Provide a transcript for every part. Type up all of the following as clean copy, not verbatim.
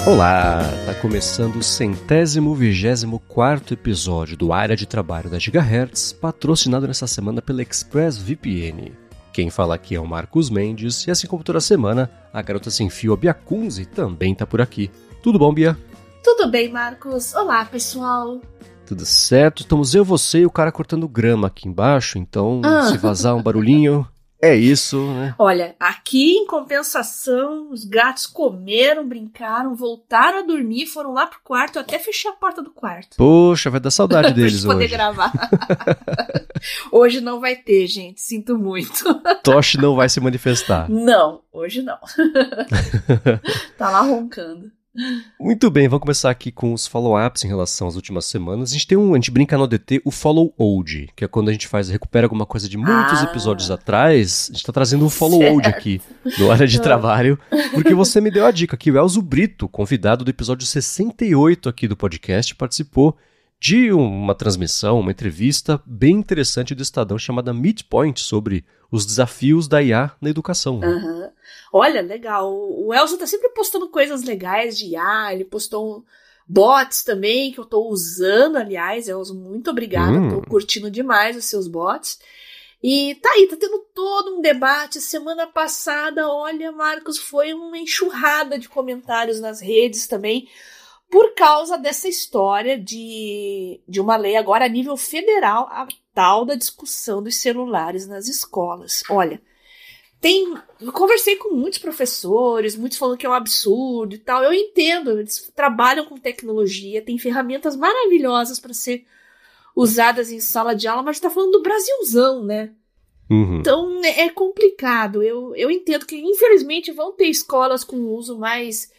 Olá, tá começando o 124º episódio do Área de Trabalho da Gigahertz, patrocinado nessa semana pela ExpressVPN. Quem fala aqui é o Marcos Mendes, e assim como toda semana, a garota sem fio, a Bia Kunze, também tá por aqui. Tudo bom, Bia? Tudo bem, Marcos. Olá, pessoal. Tudo certo, estamos eu, você e o cara cortando grama aqui embaixo, então se vazar um barulhinho... É isso, né? Olha, aqui em compensação, os gatos comeram, brincaram, voltaram a dormir, foram lá pro quarto, eu até fechei a porta do quarto. Poxa, vai dar saudade deles pra poder hoje. Gravar. Hoje não vai ter, gente, sinto muito. Toshi não vai se manifestar. Não, hoje não. Tá lá roncando. Muito bem, vamos começar aqui com os follow-ups em relação às últimas semanas. A gente brinca no ADT o follow old, que é quando a gente recupera alguma coisa de muitos episódios atrás. A gente tá trazendo um follow old aqui no Área de Trabalho, porque você me deu a dica que o Elzo Brito, convidado do episódio 68 aqui do podcast, participou de uma transmissão, uma entrevista bem interessante do Estadão chamada Midpoint, sobre os desafios da IA na educação. Uhum. Olha, legal. O Elzo tá sempre postando coisas legais de IA, ele postou bots também, que eu tô usando, aliás. Elzo, muito obrigada, tô curtindo demais os seus bots. E tá aí, tá tendo todo um debate. Semana passada, olha, Marcos, foi uma enxurrada de comentários nas redes também, por causa dessa história de uma lei agora a nível federal, a tal da discussão dos celulares nas escolas. Olha, eu conversei com muitos professores, muitos falando que é um absurdo e tal. Eu entendo, eles trabalham com tecnologia, tem ferramentas maravilhosas para ser usadas em sala de aula, mas a gente tá falando do Brasilzão, né? Uhum. Então é complicado. Eu entendo que, infelizmente, vão ter escolas com uso mais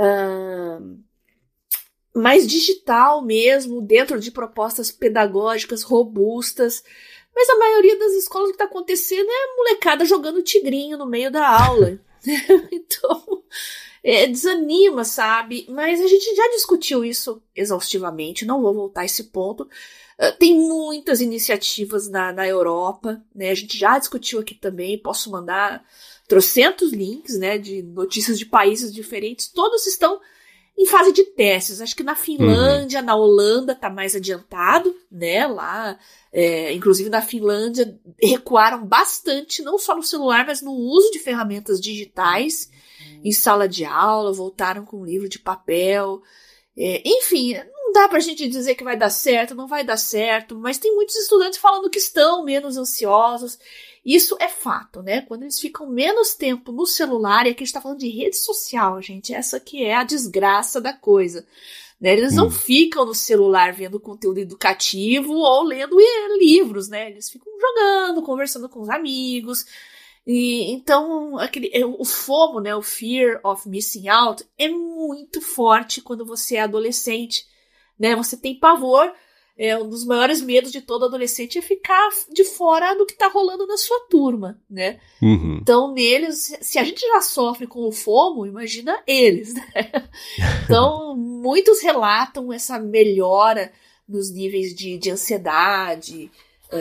digital mesmo, dentro de propostas pedagógicas robustas, mas a maioria das escolas o que está acontecendo é a molecada jogando tigrinho no meio da aula. Então, desanima, sabe? Mas a gente já discutiu isso exaustivamente, não vou voltar a esse ponto. Tem muitas iniciativas na Europa, né? A gente já discutiu aqui também, posso mandar trocentos links, né, de notícias de países diferentes, todos estão em fase de testes. Acho que na Finlândia, na Holanda tá mais adiantado, né? Lá, inclusive na Finlândia, recuaram bastante, não só no celular, mas no uso de ferramentas digitais em sala de aula, voltaram com livro de papel. Enfim, não dá pra gente dizer que vai dar certo, não vai dar certo, mas tem muitos estudantes falando que estão menos ansiosos. Isso é fato, né? Quando eles ficam menos tempo no celular, e aqui a gente tá falando de rede social, gente, essa que é a desgraça da coisa, né? Eles não ficam no celular vendo conteúdo educativo ou lendo livros, né? Eles ficam jogando, conversando com os amigos. E então, o FOMO, né? O Fear of Missing Out, é muito forte quando você é adolescente, né? Você tem pavor. Um dos maiores medos de todo adolescente é ficar de fora do que tá rolando na sua turma, né? Uhum. Então, neles, se a gente já sofre com o FOMO, imagina eles, né? Então, muitos relatam essa melhora nos níveis de ansiedade,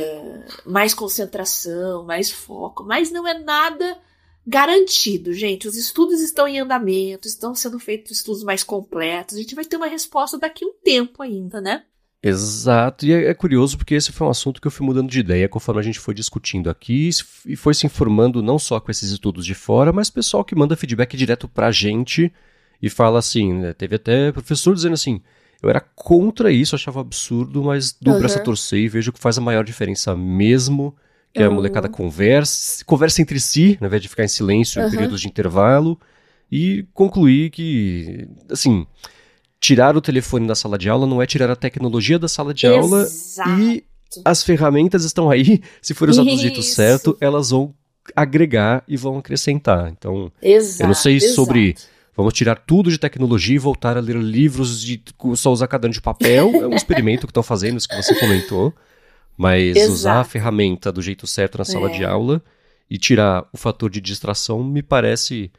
mais concentração, mais foco, mas não é nada garantido, gente. Os estudos estão em andamento, estão sendo feitos estudos mais completos, a gente vai ter uma resposta daqui a um tempo ainda, né? Exato, e é curioso porque esse foi um assunto que eu fui mudando de ideia conforme a gente foi discutindo aqui e foi se informando não só com esses estudos de fora, mas pessoal que manda feedback direto pra gente e fala assim, né, teve até professor dizendo assim, eu era contra isso, achava absurdo, mas dou o braço a torcer e vejo que faz a maior diferença mesmo, que a molecada conversa entre si, ao invés de ficar em silêncio em períodos de intervalo, e concluir que, assim... Tirar o telefone da sala de aula não é tirar a tecnologia da sala de aula e as ferramentas estão aí, se for usado do jeito certo, elas vão agregar e vão acrescentar. Então, eu não sei sobre vamos tirar tudo de tecnologia e voltar a ler livros de só usar caderno de papel, é um experimento que estão fazendo, isso que você comentou, mas usar a ferramenta do jeito certo na sala de aula e tirar o fator de distração me parece...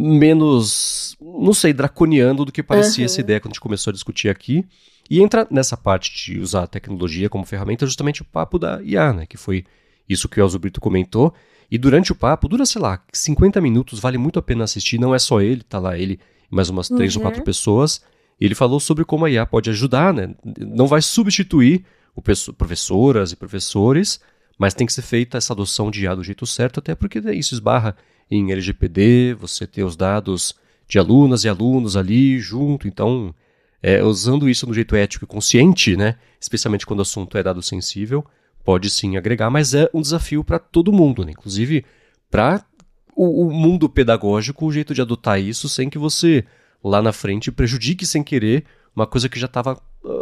menos, não sei, draconiano do que parecia essa ideia quando a gente começou a discutir aqui. E entra nessa parte de usar a tecnologia como ferramenta justamente o papo da IA, né? Que foi isso que o Elzo Brito comentou. E durante o papo, dura, sei lá, 50 minutos, vale muito a pena assistir. Não é só ele, tá lá ele mais umas 3 ou 4 pessoas, e ele falou sobre como a IA pode ajudar, né? Não vai substituir professoras e professores, mas tem que ser feita essa adoção de IA do jeito certo, até porque isso esbarra em LGPD, você ter os dados de alunas e alunos ali junto, então, usando isso do jeito ético e consciente, né? Especialmente quando o assunto é dado sensível, pode sim agregar, mas é um desafio para todo mundo, né? Inclusive para o mundo pedagógico, o jeito de adotar isso sem que você lá na frente prejudique sem querer uma coisa que já estava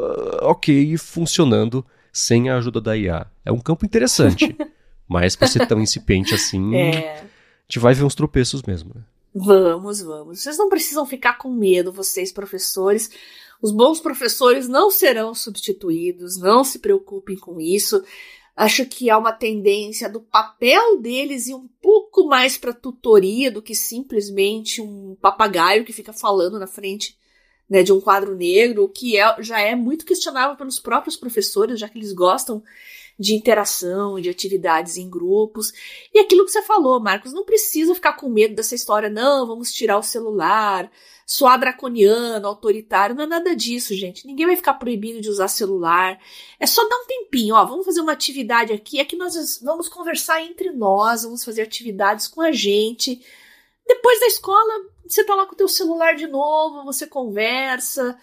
ok, funcionando sem a ajuda da IA. É um campo interessante, mas para ser tão incipiente assim, a gente vai ver uns tropeços mesmo. Né? Vamos. Vocês não precisam ficar com medo, vocês professores. Os bons professores não serão substituídos, não se preocupem com isso. Acho que há uma tendência do papel deles ir um pouco mais para tutoria do que simplesmente um papagaio que fica falando na frente, né, de um quadro negro, que já é muito questionável pelos próprios professores, já que eles gostam de interação, de atividades em grupos. E aquilo que você falou, Marcos, não precisa ficar com medo dessa história, não, vamos tirar o celular, soar draconiano, autoritário, não é nada disso, gente. Ninguém vai ficar proibido de usar celular. É só dar um tempinho, vamos fazer uma atividade aqui, é que nós vamos conversar entre nós, vamos fazer atividades com a gente. Depois da escola, você tá lá com o teu celular de novo, você conversa.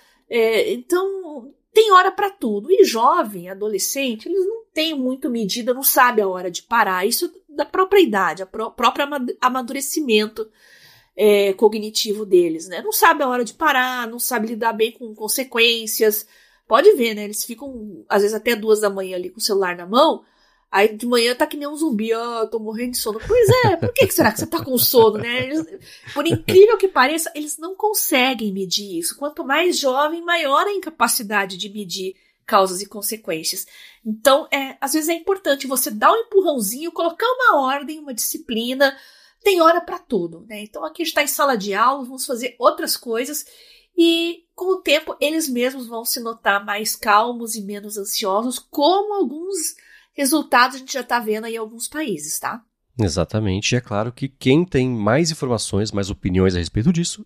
Então, tem hora para tudo. E jovem, adolescente, eles não têm muito medida, não sabem a hora de parar. Isso da própria idade, próprio amadurecimento cognitivo deles, né? Não sabe a hora de parar, não sabe lidar bem com consequências. Pode ver, né? Eles ficam, às vezes, até 2 da manhã ali com o celular na mão, aí de manhã tá que nem um zumbi, tô morrendo de sono. Pois é, por que será que você tá com sono, né? Por incrível que pareça, eles não conseguem medir isso. Quanto mais jovem, maior a incapacidade de medir causas e consequências. Então, às vezes é importante você dar um empurrãozinho, colocar uma ordem, uma disciplina. Tem hora para tudo, né? Então aqui a gente está em sala de aula, vamos fazer outras coisas e com o tempo eles mesmos vão se notar mais calmos e menos ansiosos, como alguns resultados a gente já está vendo aí em alguns países, tá? Exatamente, e é claro que quem tem mais informações, mais opiniões a respeito disso,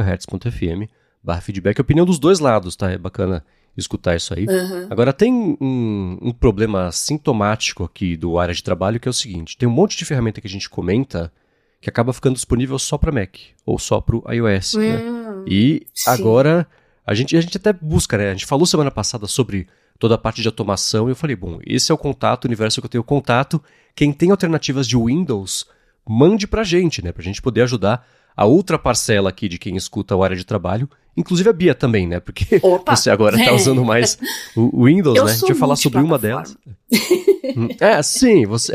gigahertz.fm/feedback, opinião dos dois lados, tá? É bacana escutar isso aí. Agora tem um problema sintomático aqui do área de trabalho, que é o seguinte, tem um monte de ferramenta que a gente comenta que acaba ficando disponível só para Mac, ou só para o iOS, né? E sim. Agora, a gente até busca, né? A gente falou semana passada sobre toda a parte de automação, e eu falei, bom, esse é o contato, o universo que eu tenho contato, quem tem alternativas de Windows, mande pra gente, né? Pra gente poder ajudar a outra parcela aqui de quem escuta o área de trabalho, inclusive a Bia também, né? Porque você agora tá usando mais o Windows, né? A gente vai falar sobre uma delas. Sim, você...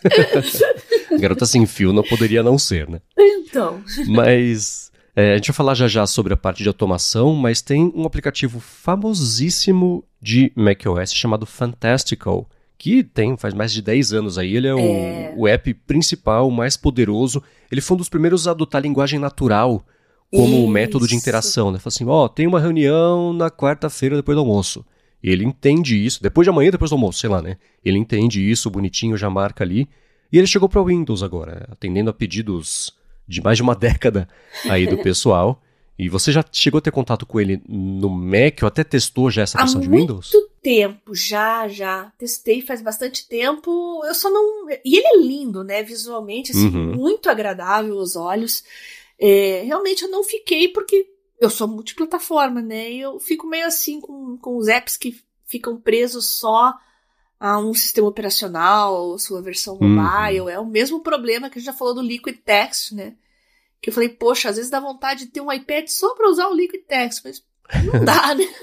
Garota sem fio não poderia não ser, né? Então. Mas a gente vai falar já sobre a parte de automação, mas tem um aplicativo famosíssimo de macOS chamado Fantastical, que faz mais de 10 anos aí. Ele é o app principal, mais poderoso. Ele foi um dos primeiros a adotar a linguagem natural como método de interação, né? Fala assim, tem uma reunião na quarta-feira depois do almoço. E ele entende isso, depois de amanhã, depois do almoço, sei lá, né? Ele entende isso, bonitinho, já marca ali. E ele chegou para o Windows agora, atendendo a pedidos de mais de uma década aí do pessoal. E você já chegou a ter contato com ele no Mac ou até testou já essa versão de Windows? Há muito tempo, já. Testei faz bastante tempo. Eu só não... E ele é lindo, né? Visualmente, assim, muito agradável aos olhos. Realmente eu não fiquei porque eu sou multiplataforma, né? E eu fico meio assim com os apps que ficam presos só a um sistema operacional, sua versão mobile. É o mesmo problema que a gente já falou do Liquid Text, né? Que eu falei, poxa, às vezes dá vontade de ter um iPad só para usar o Liquid Text, mas não dá, né?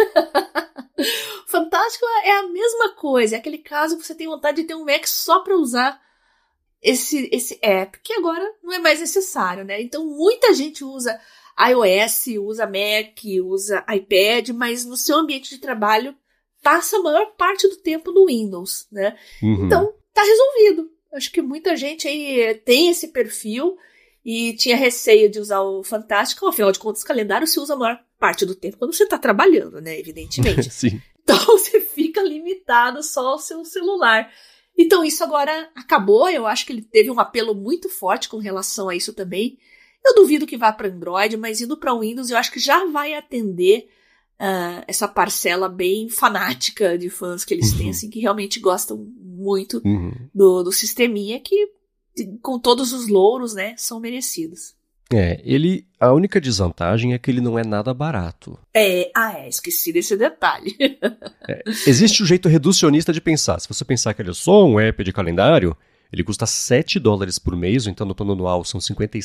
Fantástico é a mesma coisa, é aquele caso que você tem vontade de ter um Mac só para usar esse app, que agora não é mais necessário, né? Então muita gente usa iOS, usa Mac, usa iPad, mas no seu ambiente de trabalho passa a maior parte do tempo no Windows, né? Então, tá resolvido. Acho que muita gente aí tem esse perfil e tinha receio de usar o Fantástico. Afinal de contas, o calendário se usa a maior parte do tempo quando você tá trabalhando, né? Evidentemente. Sim. Então, você fica limitado só ao seu celular. Então, isso agora acabou. Eu acho que ele teve um apelo muito forte com relação a isso também. Eu duvido que vá para Android, mas indo para Windows eu acho que já vai atender essa parcela bem fanática de fãs que eles têm, assim, que realmente gostam muito do sisteminha, que com todos os louros, né, são merecidos. A única desvantagem é que ele não é nada barato. Esqueci desse detalhe. Existe o jeito reducionista de pensar. Se você pensar que ele é só um app de calendário, ele custa $7 por mês, então no plano anual são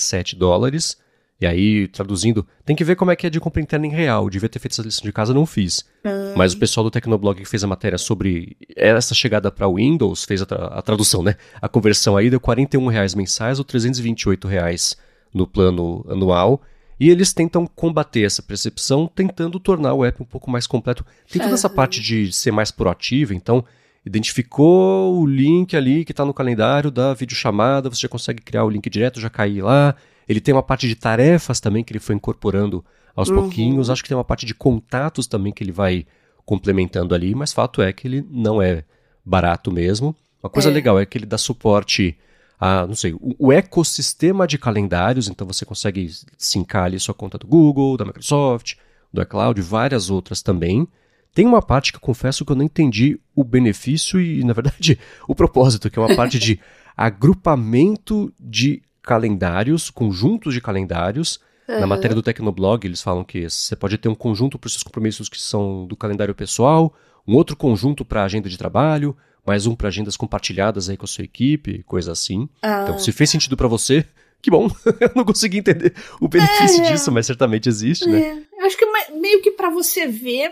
$57. E aí, traduzindo, tem que ver como é que é de compra interna em real. Devia ter feito essa lição de casa, não fiz. Mas o pessoal do Tecnoblog que fez a matéria sobre essa chegada para Windows, fez a tradução, né? A conversão aí deu R$41 mensais ou R$328 no plano anual. E eles tentam combater essa percepção, tentando tornar o app um pouco mais completo. Tem toda essa parte de ser mais proativa, então identificou o link ali que está no calendário da videochamada, você já consegue criar o link direto, já cair lá. Ele tem uma parte de tarefas também que ele foi incorporando aos pouquinhos. Acho que tem uma parte de contatos também que ele vai complementando ali, mas fato é que ele não é barato mesmo. Uma coisa legal é que ele dá suporte a, não sei, o ecossistema de calendários, então você consegue sincar ali sua conta do Google, da Microsoft, do iCloud, várias outras também. Tem uma parte que eu confesso que eu não entendi o benefício e, na verdade, o propósito, que é uma parte de agrupamento de calendários, conjuntos de calendários. Na matéria do Tecnoblog, eles falam que você pode ter um conjunto para os seus compromissos que são do calendário pessoal, um outro conjunto para a agenda de trabalho, mais um para agendas compartilhadas aí com a sua equipe, coisa assim. Então, se fez sentido para você, que bom. Eu não consegui entender o benefício disso, mas certamente existe, né? Eu acho que meio que para você ver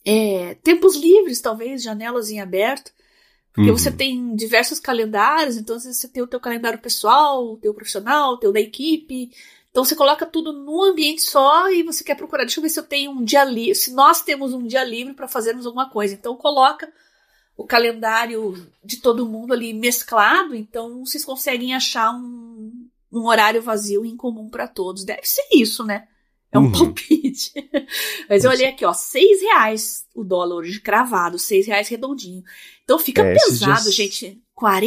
tempos livres, talvez, janelas em aberto. Porque você tem diversos calendários, então você tem o teu calendário pessoal, o teu profissional, o teu da equipe. Então você coloca tudo num ambiente só e você quer procurar, deixa eu ver se eu tenho um dia livre, se nós temos um dia livre para fazermos alguma coisa. Então coloca o calendário de todo mundo ali mesclado, então vocês conseguem achar um horário vazio em comum para todos. Deve ser isso, né? É um palpite. Mas eu olhei aqui, ó, R$6 o dólar hoje, cravado, R$6 redondinho. Então fica pesado, gente.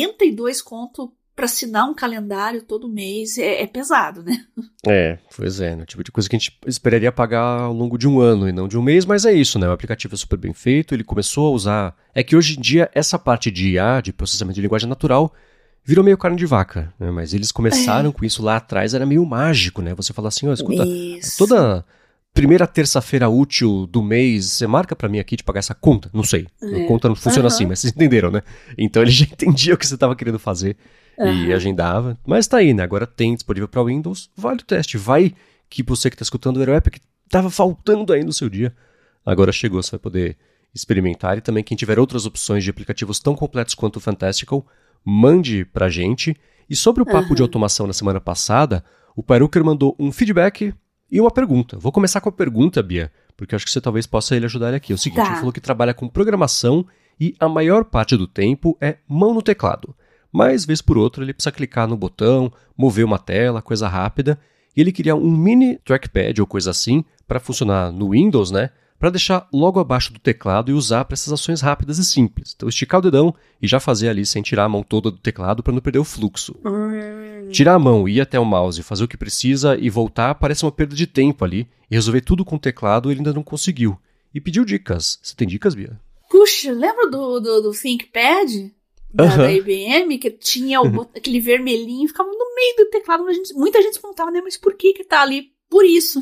42 conto pra assinar um calendário todo mês é pesado, né? Pois é, né? Tipo de coisa que a gente esperaria pagar ao longo de um ano e não de um mês, mas é isso, né? O aplicativo é super bem feito, ele começou a usar... É que hoje em dia, essa parte de IA, de processamento de linguagem natural, virou meio carne de vaca, né? Mas eles começaram com isso lá atrás, era meio mágico, né? Você fala assim, escuta, toda primeira terça-feira útil do mês, você marca pra mim aqui de pagar essa conta? Não sei, a conta não funciona assim, mas vocês entenderam, né? Então ele já entendia o que você estava querendo fazer e agendava. Mas tá aí, né? Agora tem disponível para Windows, vale o teste, vai que você que tá escutando era o app que tava faltando aí no seu dia. Agora chegou, você vai poder experimentar, e também quem tiver outras opções de aplicativos tão completos quanto o Fantastical, mande pra gente. E sobre o papo de automação na semana passada, o Paruker mandou um feedback e uma pergunta. Vou começar com a pergunta, Bia, porque eu acho que você talvez possa ele ajudar ele aqui. É o seguinte, ele falou que trabalha com programação e a maior parte do tempo é mão no teclado. Mas, vez por outra, ele precisa clicar no botão, mover uma tela, coisa rápida. E ele queria um mini trackpad ou coisa assim para funcionar no Windows, né? Para deixar logo abaixo do teclado e usar para essas ações rápidas e simples. Então, esticar o dedão e já fazer ali sem tirar a mão toda do teclado para não perder o fluxo. Tirar a mão, ir até o mouse, fazer o que precisa e voltar parece uma perda de tempo ali. E resolver tudo com o teclado ele ainda não conseguiu. E pediu dicas. Você tem dicas, Bia? Puxa, lembra do ThinkPad? Da IBM, que tinha aquele vermelhinho, ficava no meio do teclado. Muita gente se perguntava, né? Mas por que tá ali? Por isso.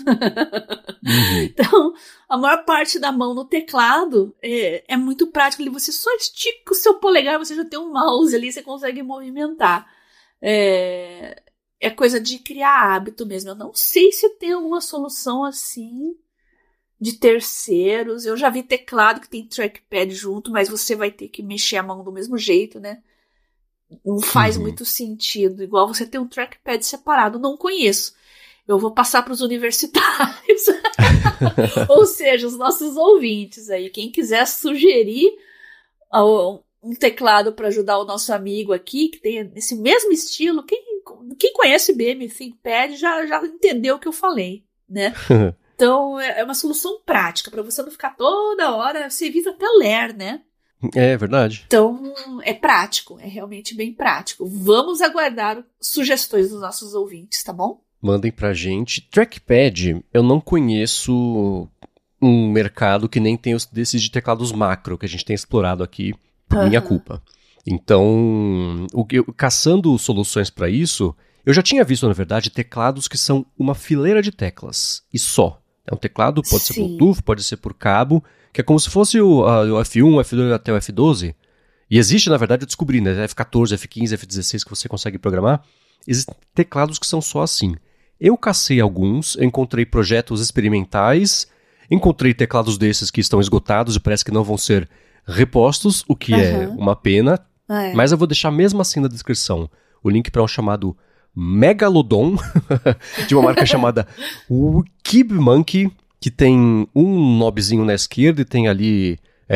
Então, a maior parte da mão no teclado é muito prático. Você só estica o seu polegar, você já tem um mouse ali, você consegue movimentar. É coisa de criar hábito mesmo. Eu não sei se tem alguma solução assim de terceiros. Eu já vi teclado que tem trackpad junto, mas você vai ter que mexer a mão do mesmo jeito, né? Não faz muito sentido. Igual você ter um trackpad separado. Não conheço. Eu vou passar para os universitários. Ou seja, os nossos ouvintes aí. Quem quiser sugerir um teclado para ajudar o nosso amigo aqui, que tem esse mesmo estilo, quem conhece IBM ThinkPad já entendeu o que eu falei, né? Então, é uma solução prática, para você não ficar toda hora, você evita até ler, né? É verdade. Então, é prático, é realmente bem prático. Vamos aguardar sugestões dos nossos ouvintes, tá bom? Mandem pra gente. Trackpad, eu não conheço um mercado que nem tem desses de teclados macro que a gente tem explorado aqui por minha culpa. Então, caçando soluções para isso, eu já tinha visto, na verdade, teclados que são uma fileira de teclas e só. É um teclado, pode ser Bluetooth, pode ser por cabo, que é como se fosse o F1, o F2 até o F12. E existe, na verdade, eu descobri, né? F14, F15, F16 que você consegue programar. Existem teclados que são só assim. Eu cacei alguns, eu encontrei projetos experimentais, encontrei teclados desses que estão esgotados e parece que não vão ser repostos, o que é uma pena. Mas eu vou deixar mesmo assim na descrição o link para um chamado Megalodon, de uma marca chamada KeyBook, que tem um knobzinho na esquerda e tem ali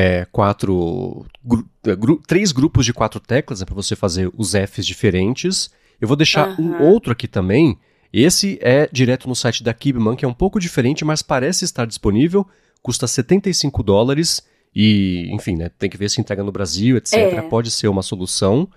3 grupos de 4 teclas, para você fazer os Fs diferentes. Eu vou deixar um outro aqui também. Esse é direto no site da KeyBook, é um pouco diferente, mas parece estar disponível. Custa $75 e, enfim, né, tem que ver se entrega no Brasil, etc. Pode ser uma solução.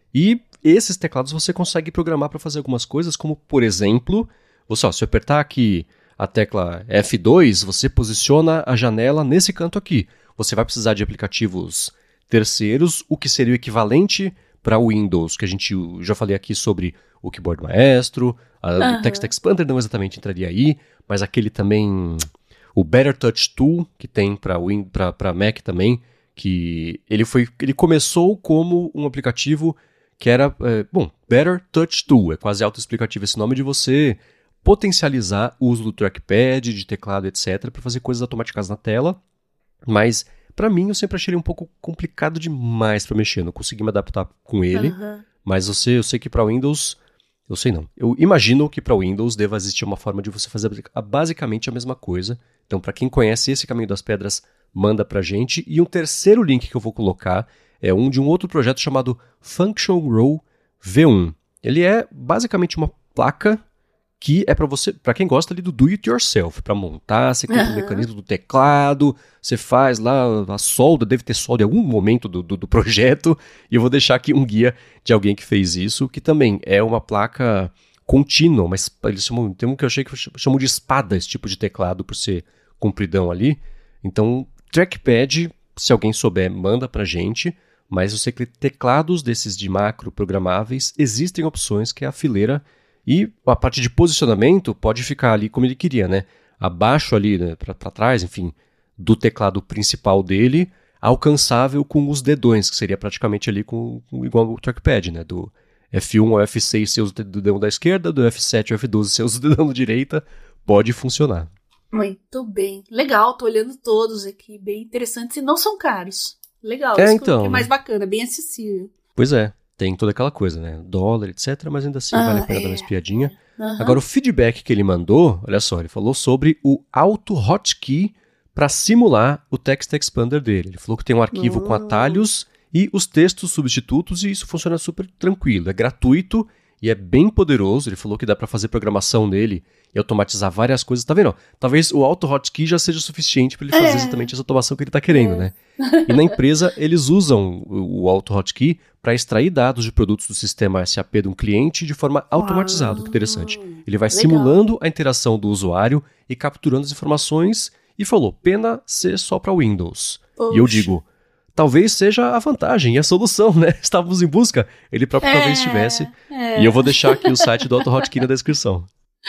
E esses teclados você consegue programar para fazer algumas coisas, como, por exemplo, se eu apertar aqui a tecla F2, você posiciona a janela nesse canto aqui. Você vai precisar de aplicativos terceiros, o que seria o equivalente para o Windows, que a gente já falei aqui sobre o Keyboard Maestro, o Text Expander não exatamente entraria aí, mas aquele também, o Better Touch Tool, que tem para Mac também, que ele começou como um aplicativo que era, Better Touch Tool, é quase autoexplicativo esse nome, de você potencializar o uso do trackpad, de teclado, etc, para fazer coisas automáticas na tela, mas para mim eu sempre achei ele um pouco complicado demais para mexer, não consegui me adaptar com ele, mas eu sei que para Windows, eu sei não, eu imagino que para Windows deva existir uma forma de você fazer basicamente a mesma coisa, então para quem conhece esse caminho das pedras, manda pra gente. E um terceiro link que eu vou colocar é de um outro projeto chamado Function Row V1. Ele é basicamente uma placa que é para quem gosta ali do do it yourself, para montar, você cria o mecanismo do teclado, você faz lá a solda, deve ter solda em algum momento do projeto, e eu vou deixar aqui um guia de alguém que fez isso, que também é uma placa contínua, mas eles chamam, tem um que eu achei que chamam de espada, esse tipo de teclado, por ser compridão ali. Então, trackpad, se alguém souber, manda pra gente, mas eu sei que teclados desses de macro programáveis, existem opções que é a fileira, e a parte de posicionamento pode ficar ali como ele queria, né? Abaixo ali, né, pra trás, enfim, do teclado principal dele, alcançável com os dedões, que seria praticamente ali igual ao trackpad, né? Do F1 ao F6 você usa o dedão da esquerda, do F7 ao F12 você usa o dedão da direita, pode funcionar. Muito bem. Legal, tô olhando todos aqui, bem interessantes e não são caros. Legal, isso então, que é mais bacana, bem acessível. Pois é, tem toda aquela coisa, né? Dólar, etc, mas ainda assim vale a pena dar uma espiadinha. Agora, o feedback que ele mandou, olha só, ele falou sobre o Auto Hotkey para simular o Text Expander dele. Ele falou que tem um arquivo com atalhos e os textos substitutos e isso funciona super tranquilo, é gratuito e é bem poderoso. Ele falou que dá para fazer programação nele e automatizar várias coisas. Tá vendo? Talvez o Auto Hotkey já seja o suficiente para ele fazer exatamente essa automação que ele está querendo, né? E na empresa, eles usam o Auto Hotkey para extrair dados de produtos do sistema SAP de um cliente de forma automatizada. Que interessante. Ele vai simulando a interação do usuário e capturando as informações e falou, pena ser só para Windows. Poxa. E eu digo, talvez seja a vantagem e a solução, né? Estávamos em busca, ele próprio talvez tivesse. E eu vou deixar aqui o site do Auto Hotkey na descrição.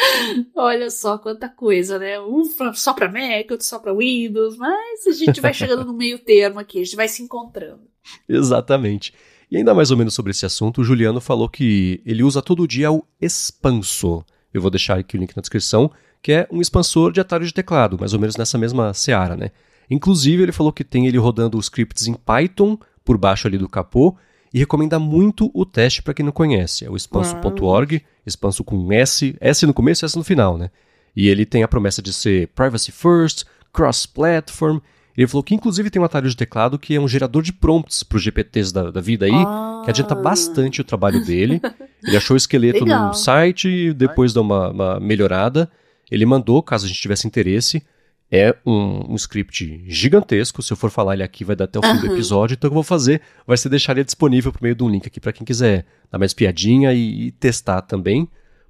Olha só quanta coisa, né? Um só para Mac, outro só para Windows, mas a gente vai chegando no meio termo aqui, a gente vai se encontrando. Exatamente. E ainda mais ou menos sobre esse assunto, o Juliano falou que ele usa todo dia o Expanso. Eu vou deixar aqui o link na descrição, que é um expansor de atalho de teclado, mais ou menos nessa mesma seara, né? Inclusive, ele falou que tem ele rodando os scripts em Python por baixo ali do capô e recomenda muito o teste para quem não conhece. É o expanso.org, expanso com S no começo e S no final, né? E ele tem a promessa de ser privacy first, cross-platform. Ele falou que inclusive tem um atalho de teclado que é um gerador de prompts para os GPTs da vida aí, que adianta bastante o trabalho dele. Ele achou o esqueleto no site e depois deu uma melhorada. Ele mandou, caso a gente tivesse interesse. É um script gigantesco, se eu for falar ele aqui vai dar até o fim do episódio, então o que eu vou fazer vai ser deixar ele disponível por meio de um link aqui para quem quiser dar mais piadinha e testar também,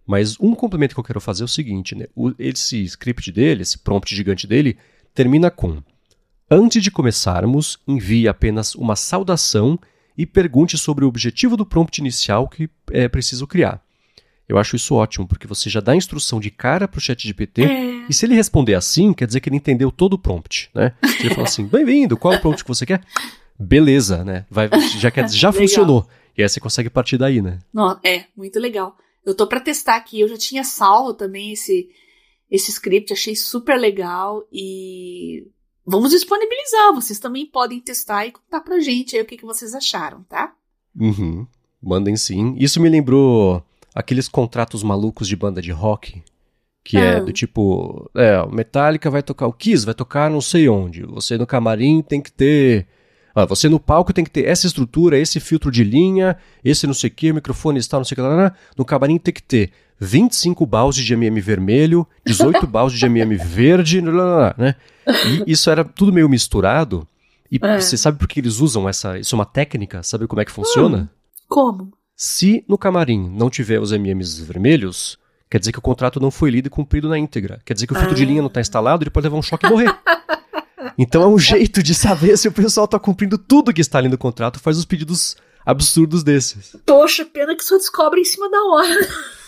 Mas um complemento que eu quero fazer é o seguinte, né? Esse script dele, esse prompt gigante dele, termina com: antes de começarmos, envie apenas uma saudação e pergunte sobre o objetivo do prompt inicial que é preciso criar. Eu acho isso ótimo, porque você já dá a instrução de cara para o ChatGPT, e se ele responder assim, quer dizer que ele entendeu todo o prompt, né? Se ele falar assim, bem-vindo, qual é o prompt que você quer? Beleza, né? Já funcionou. E aí você consegue partir daí, né? Não, muito legal. Eu tô para testar aqui, eu já tinha salvo também esse script, achei super legal e vamos disponibilizar. Vocês também podem testar e contar pra gente aí o que vocês acharam, tá? Uhum. Mandem sim. Isso me lembrou aqueles contratos malucos de banda de rock, que é do tipo, o Metallica vai tocar, o Kiss vai tocar não sei onde, você no camarim tem que ter, você no palco tem que ter essa estrutura, esse filtro de linha, esse não sei o que, microfone está não sei o que, no camarim tem que ter 25 baldes de MM vermelho, 18 baldes de MM verde, né? E isso era tudo meio misturado, e você sabe por que eles usam isso é uma técnica, sabe como é que funciona? Como? Se no camarim não tiver os MMs vermelhos, quer dizer que o contrato não foi lido e cumprido na íntegra. Quer dizer que o filtro de linha não está instalado, ele pode levar um choque e morrer. Então é um jeito de saber se o pessoal está cumprindo tudo que está ali no contrato, faz os pedidos absurdos desses. Poxa, pena que só descobre em cima da hora.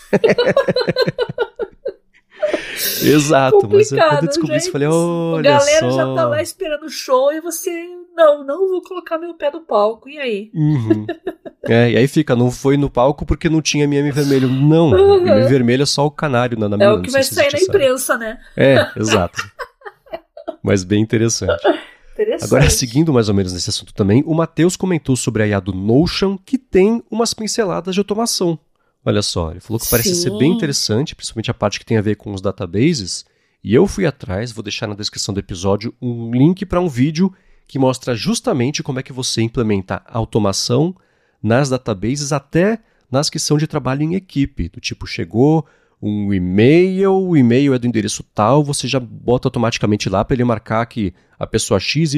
Exato, mas quando eu descobri isso, eu falei, olha só. A galera já tá lá esperando o show e você, não vou colocar meu pé no palco, e aí? Uhum. E aí fica, não foi no palco porque não tinha MM vermelho. Não, MM vermelho é só o canário na mina. É o que vai sair na imprensa, né? Exato. Mas bem interessante. Agora, seguindo mais ou menos nesse assunto também, o Matheus comentou sobre a IA do Notion, que tem umas pinceladas de automação. Olha só, ele falou que parece ser bem interessante, principalmente a parte que tem a ver com os databases. E eu fui atrás, vou deixar na descrição do episódio um link para um vídeo que mostra justamente como é que você implementa automação nas databases, até nas que são de trabalho em equipe. Do tipo, chegou um e-mail, o e-mail é do endereço tal, você já bota automaticamente lá para ele marcar que a pessoa XYZ,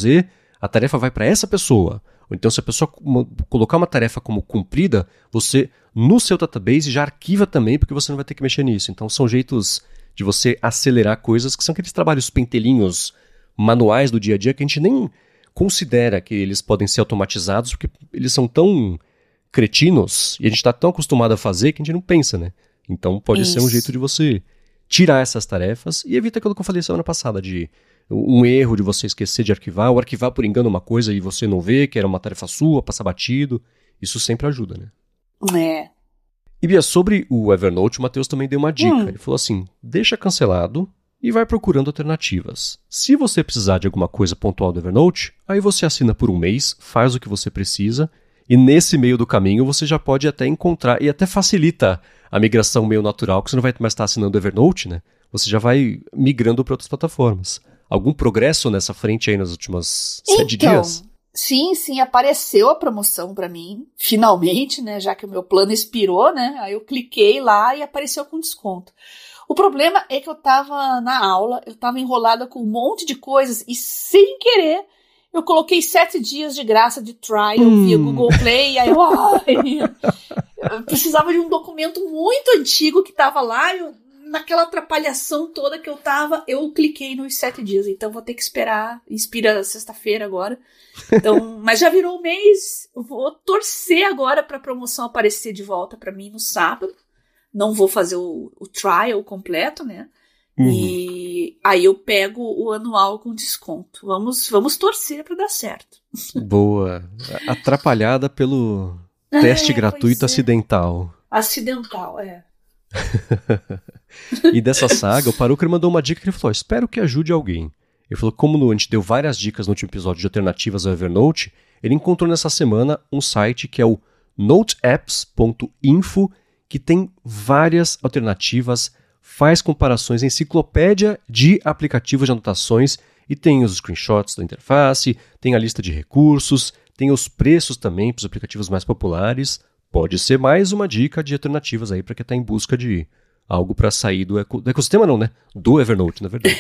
a tarefa vai para essa pessoa. Ou então, se a pessoa colocar uma tarefa como cumprida, você, no seu database, já arquiva também, porque você não vai ter que mexer nisso. Então, são jeitos de você acelerar coisas que são aqueles trabalhos pentelinhos manuais do dia a dia que a gente nem considera que eles podem ser automatizados, porque eles são tão cretinos e a gente está tão acostumado a fazer que a gente não pensa, né? Então, pode ser um jeito de você tirar essas tarefas e evita aquilo que eu falei semana passada, de um erro de você esquecer de arquivar, ou arquivar por engano uma coisa e você não vê, que era uma tarefa sua, passar batido. Isso sempre ajuda, né? E Bia, sobre o Evernote, o Matheus também deu uma dica. Ele falou assim, deixa cancelado e vai procurando alternativas. Se você precisar de alguma coisa pontual do Evernote, aí você assina por um mês, faz o que você precisa, e nesse meio do caminho você já pode até encontrar, e até facilita a migração meio natural, que você não vai mais estar assinando o Evernote, né? Você já vai migrando para outras plataformas. Algum progresso nessa frente aí nos últimos 7 dias? Sim, apareceu a promoção pra mim, finalmente, né, já que o meu plano expirou, né, aí eu cliquei lá e apareceu com desconto. O problema é que eu tava na aula, eu tava enrolada com um monte de coisas e sem querer eu coloquei 7 dias de graça de trial via Google Play, e aí eu precisava de um documento muito antigo que tava lá, naquela atrapalhação toda que eu tava, eu cliquei nos 7 dias, então vou ter que esperar, expira sexta-feira agora. Então, mas já virou um mês, vou torcer agora pra promoção aparecer de volta pra mim no sábado. Não vou fazer o trial completo, né? E aí eu pego o anual com desconto. Vamos torcer pra dar certo. Boa. Atrapalhada pelo teste gratuito acidental. Acidental, E dessa saga, o Paruker mandou uma dica que ele falou, espero que ajude alguém. Ele falou que como a gente deu várias dicas no último episódio de alternativas ao Evernote, ele encontrou nessa semana um site que é o noteapps.info, que tem várias alternativas, faz comparações, enciclopédia de aplicativos de anotações, e tem os screenshots da interface, tem a lista de recursos, tem os preços também para os aplicativos mais populares. Pode ser mais uma dica de alternativas aí para quem está em busca de algo para sair do ecossistema não, né? Do Evernote, na verdade.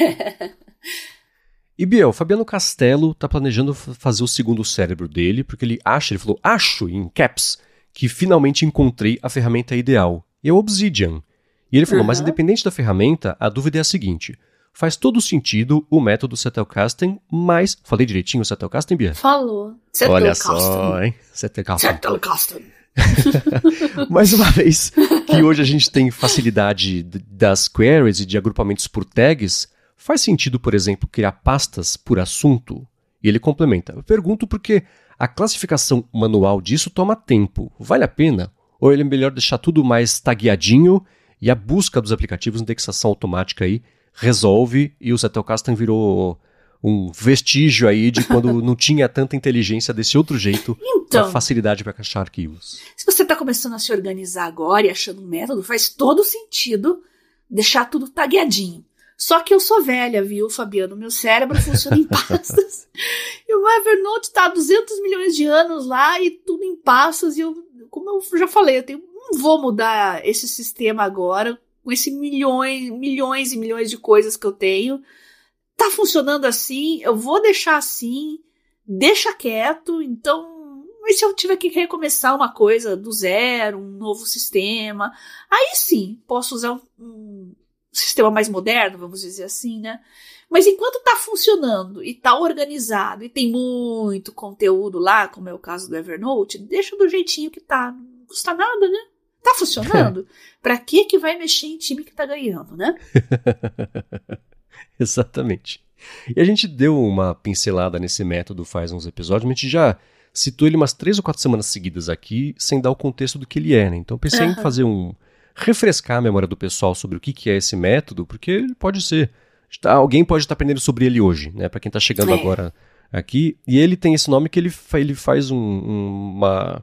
E Biel, Fabiano Castelo está planejando fazer o segundo cérebro dele, porque ele falou, acho, em caps, que finalmente encontrei a ferramenta ideal. É o Obsidian. E ele falou, mas independente da ferramenta, a dúvida é a seguinte: faz todo sentido o método Zettelkasten, mas... Falei direitinho o Zettelkasten, Bia? Falou. Olha só, hein? Zettelkasten. Mais uma vez que hoje a gente tem facilidade das queries e de agrupamentos por tags, faz sentido, por exemplo, criar pastas por assunto? E ele complementa. Eu pergunto porque a classificação manual disso toma tempo. Vale a pena? Ou ele é melhor deixar tudo mais tagueadinho e a busca dos aplicativos, indexação automática aí, resolve e o Zettelkasten virou um vestígio aí de quando não tinha tanta inteligência desse outro jeito, Então, a facilidade para caixar arquivos. Se você está começando a se organizar agora e achando um método, faz todo sentido deixar tudo tagueadinho. Só que eu sou velha, viu, Fabiano? Meu cérebro funciona em pastas. E o Evernote está há 200 milhões de anos lá e tudo em pastas. E como eu já falei, não vou mudar esse sistema agora com esses milhões e milhões de coisas que eu tenho. Tá funcionando assim, eu vou deixar assim, deixa quieto. Então, mas se eu tiver que recomeçar uma coisa do zero, um novo sistema, aí sim, posso usar um sistema mais moderno, vamos dizer assim, né? Mas enquanto tá funcionando e tá organizado e tem muito conteúdo lá, como é o caso do Evernote, deixa do jeitinho que tá, não custa nada, né? Tá funcionando? Pra que vai mexer em time que tá ganhando, né? Exatamente. E a gente deu uma pincelada nesse método faz uns episódios, mas a gente já citou ele umas 3 ou 4 semanas seguidas aqui, sem dar o contexto do que ele é, né? Então pensei em fazer refrescar a memória do pessoal sobre o que é esse método, porque ele pode ser... Alguém pode estar aprendendo sobre ele hoje, né? Para quem está chegando agora aqui. E ele tem esse nome que ele faz uma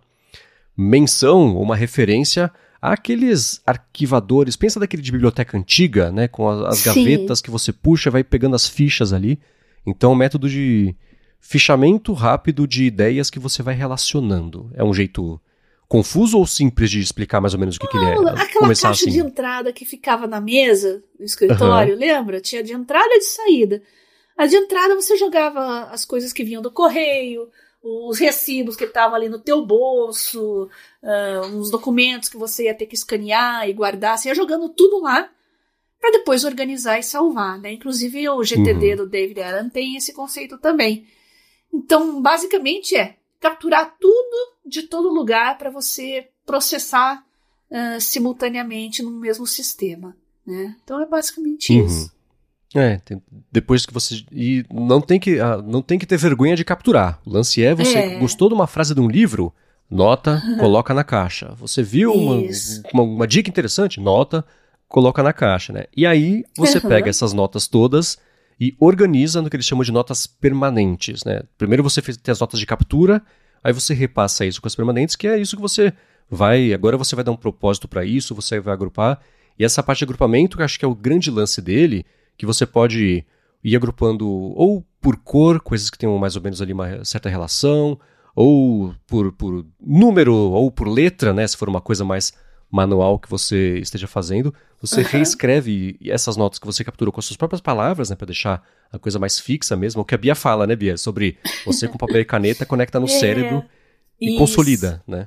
menção, uma referência àqueles arquivadores. Pensa daquele de biblioteca antiga, né? Com as gavetas que você puxa, vai pegando as fichas ali. Então é um método de fichamento rápido de ideias que você vai relacionando. É um jeito confuso ou simples de explicar mais ou menos o que ele é? Aquela caixa assim de entrada que ficava na mesa do escritório, lembra? Tinha de entrada e de saída. A de entrada você jogava as coisas que vinham do correio, os recibos que estavam ali no teu bolso, uns documentos que você ia ter que escanear e guardar. Você ia jogando tudo lá para depois organizar e salvar, né? Inclusive o GTD do David Allen tem esse conceito também. Então, basicamente capturar tudo de todo lugar para você processar simultaneamente no mesmo sistema, né? Então é basicamente isso. Depois que você... E não tem que ter vergonha de capturar. O lance é, você gostou de uma frase de um livro, nota, coloca na caixa. Você viu uma dica interessante, nota, coloca na caixa, né? E aí você pega essas notas todas e organiza no que eles chamam de notas permanentes, né? Primeiro você tem as notas de captura, aí você repassa isso com as permanentes, que é isso que você vai... Agora você vai dar um propósito para isso, você vai agrupar. E essa parte de agrupamento, que eu acho que é o grande lance dele, que você pode ir agrupando ou por cor, coisas que tenham mais ou menos ali uma certa relação, ou por número, ou por letra, né? Se for uma coisa mais manual que você esteja fazendo, você reescreve essas notas que você capturou com as suas próprias palavras, né, para deixar a coisa mais fixa mesmo, o que a Bia fala, né, Bia, sobre você com papel e caneta conecta no cérebro e consolida, né?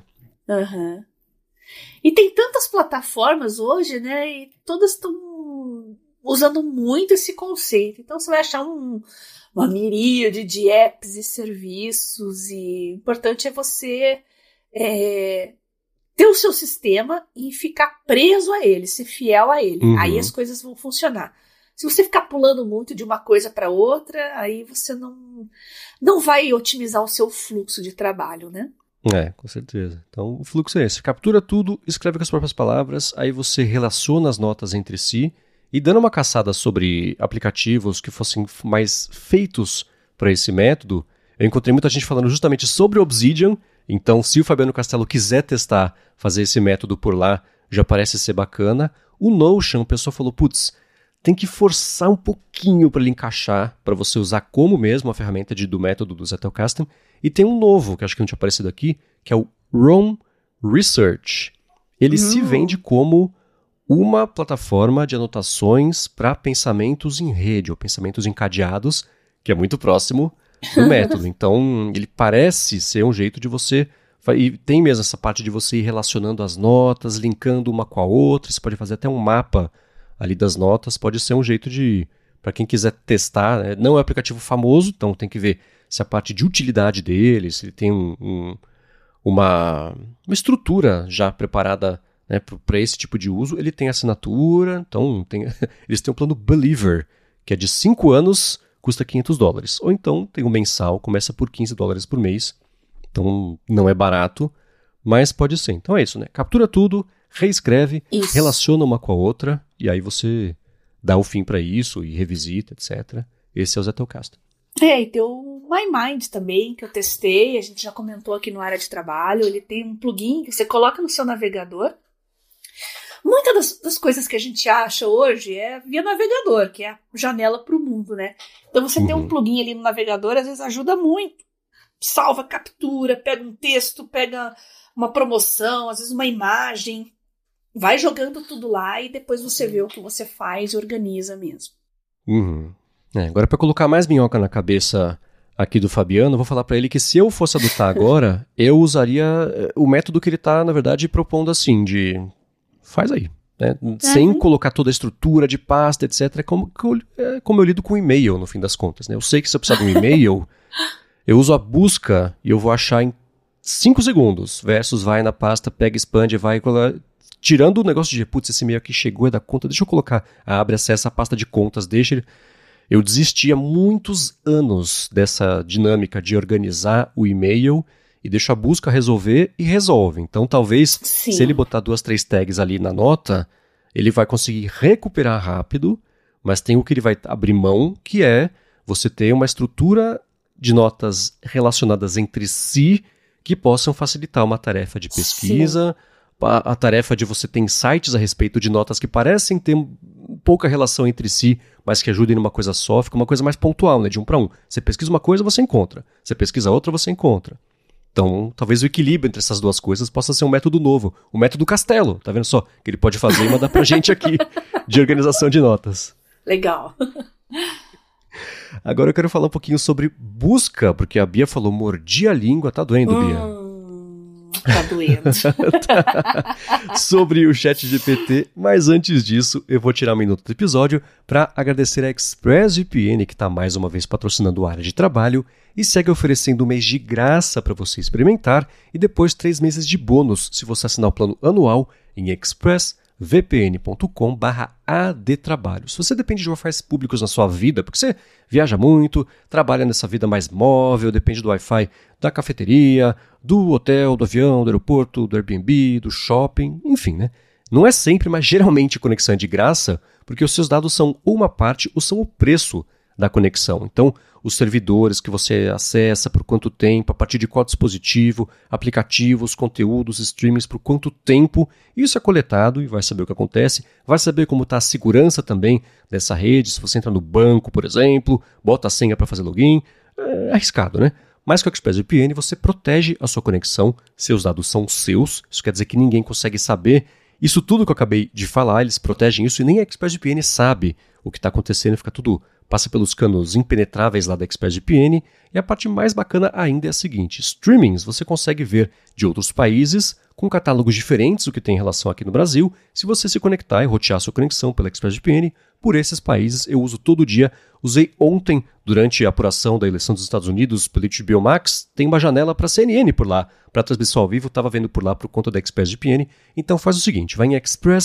E tem tantas plataformas hoje, né, e todas estão usando muito esse conceito, então você vai achar uma miríade de apps e serviços, e o importante é você ter o seu sistema e ficar preso a ele, ser fiel a ele. Aí as coisas vão funcionar. Se você ficar pulando muito de uma coisa para outra, aí você não vai otimizar o seu fluxo de trabalho, né? Com certeza. Então o fluxo é esse. Captura tudo, escreve com as próprias palavras, aí você relaciona as notas entre si e dando uma caçada sobre aplicativos que fossem mais feitos para esse método, eu encontrei muita gente falando justamente sobre Obsidian. Então, se o Fabiano Castelo quiser testar, fazer esse método por lá, já parece ser bacana. O Notion, o pessoal falou, tem que forçar um pouquinho para ele encaixar, para você usar como mesmo a ferramenta do método do Zettelkasten. E tem um novo, que acho que não tinha aparecido aqui, que é o Roam Research. Ele se vende como uma plataforma de anotações para pensamentos em rede, ou pensamentos encadeados, que é muito próximo do método. Então, ele parece ser um jeito de você E tem mesmo essa parte de você ir relacionando as notas, linkando uma com a outra. Você pode fazer até um mapa ali das notas. Pode ser um jeito de, para quem quiser testar, né? Não é um aplicativo famoso, então tem que ver se a parte de utilidade dele, se ele tem uma estrutura já preparada, né, para esse tipo de uso. Ele tem assinatura, então eles têm um plano Believer, que é de 5 anos, custa $500. Ou então tem o mensal, começa por $15 por mês. Então não é barato, mas pode ser. Então é isso, né? Captura tudo, reescreve, relaciona uma com a outra, e aí você dá o fim para isso e revisita, etc. Esse é o Zettelkasten. E tem o MyMind também, que eu testei, a gente já comentou aqui no Área de Trabalho. Ele tem um plugin que você coloca no seu navegador. Muitas das coisas que a gente acha hoje é via navegador, que é a janela para o mundo, né? Então você ter um plugin ali no navegador, às vezes ajuda muito. Salva, captura, pega um texto, pega uma promoção, às vezes uma imagem, vai jogando tudo lá e depois você vê o que você faz e organiza mesmo. Agora, para colocar mais minhoca na cabeça aqui do Fabiano, eu vou falar para ele que se eu fosse adotar agora, eu usaria o método que ele está, na verdade, propondo assim, de faz aí, né? Sem colocar toda a estrutura de pasta, etc. É como eu lido com e-mail, no fim das contas, né? Eu sei que se eu precisar de um e-mail, eu uso a busca e eu vou achar em 5 segundos, versus vai na pasta, pega, expande, vai... Tirando o negócio de, putz, esse e-mail aqui chegou, é da conta, deixa eu colocar, abre, acessa a pasta de contas, deixa ele... Eu desisti há muitos anos dessa dinâmica de organizar o e-mail e deixo a busca resolver e resolve. Então, talvez, se ele botar 2, 3 tags ali na nota, ele vai conseguir recuperar rápido, mas tem o que ele vai abrir mão, que é você ter uma estrutura de notas relacionadas entre si que possam facilitar uma tarefa de pesquisa, a tarefa de você ter insights a respeito de notas que parecem ter pouca relação entre si, mas que ajudem numa coisa só, fica uma coisa mais pontual, né? De 1 para 1. Você pesquisa uma coisa, você encontra. Você pesquisa outra, você encontra. Então, talvez o equilíbrio entre essas duas coisas possa ser um método novo. O método Castelo, tá vendo só? Que ele pode fazer e mandar pra gente aqui, de organização de notas. Legal. Agora eu quero falar um pouquinho sobre busca, porque a Bia falou mordi a língua, tá doendo, Bia? Tá doendo. Sobre o ChatGPT, mas antes disso, eu vou tirar um minuto do episódio para agradecer a ExpressVPN, que está mais uma vez patrocinando a Área de Trabalho e segue oferecendo um mês de graça para você experimentar e depois 3 meses de bônus se você assinar o plano anual em expressvpn.com/adtrabalho. Se você depende de Wi-Fi públicos na sua vida, porque você viaja muito, trabalha nessa vida mais móvel, depende do Wi-Fi da cafeteria, do hotel, do avião, do aeroporto, do Airbnb, do shopping, enfim, né? Não é sempre, mas geralmente a conexão é de graça, porque os seus dados são uma parte ou são o preço da conexão. Então, os servidores que você acessa, por quanto tempo, a partir de qual dispositivo, aplicativos, conteúdos, streamings, por quanto tempo, isso é coletado e vai saber o que acontece, vai saber como está a segurança também dessa rede, se você entra no banco, por exemplo, bota a senha para fazer login, é arriscado, né? Mas com a ExpressVPN você protege a sua conexão, seus dados são seus, isso quer dizer que ninguém consegue saber. Isso tudo que eu acabei de falar, eles protegem isso e nem a ExpressVPN sabe o que está acontecendo, fica tudo, passa pelos canos impenetráveis lá da ExpressVPN. E a parte mais bacana ainda é a seguinte, streamings você consegue ver de outros países com catálogos diferentes do que tem em relação aqui no Brasil, se você se conectar e rotear sua conexão pela ExpressVPN por esses países. Eu uso todo dia, usei ontem durante a apuração da eleição dos Estados Unidos pelo HBO Max, tem uma janela para CNN por lá, para transmissão ao vivo, estava vendo por lá por conta da ExpressVPN. Então faz o seguinte, vai em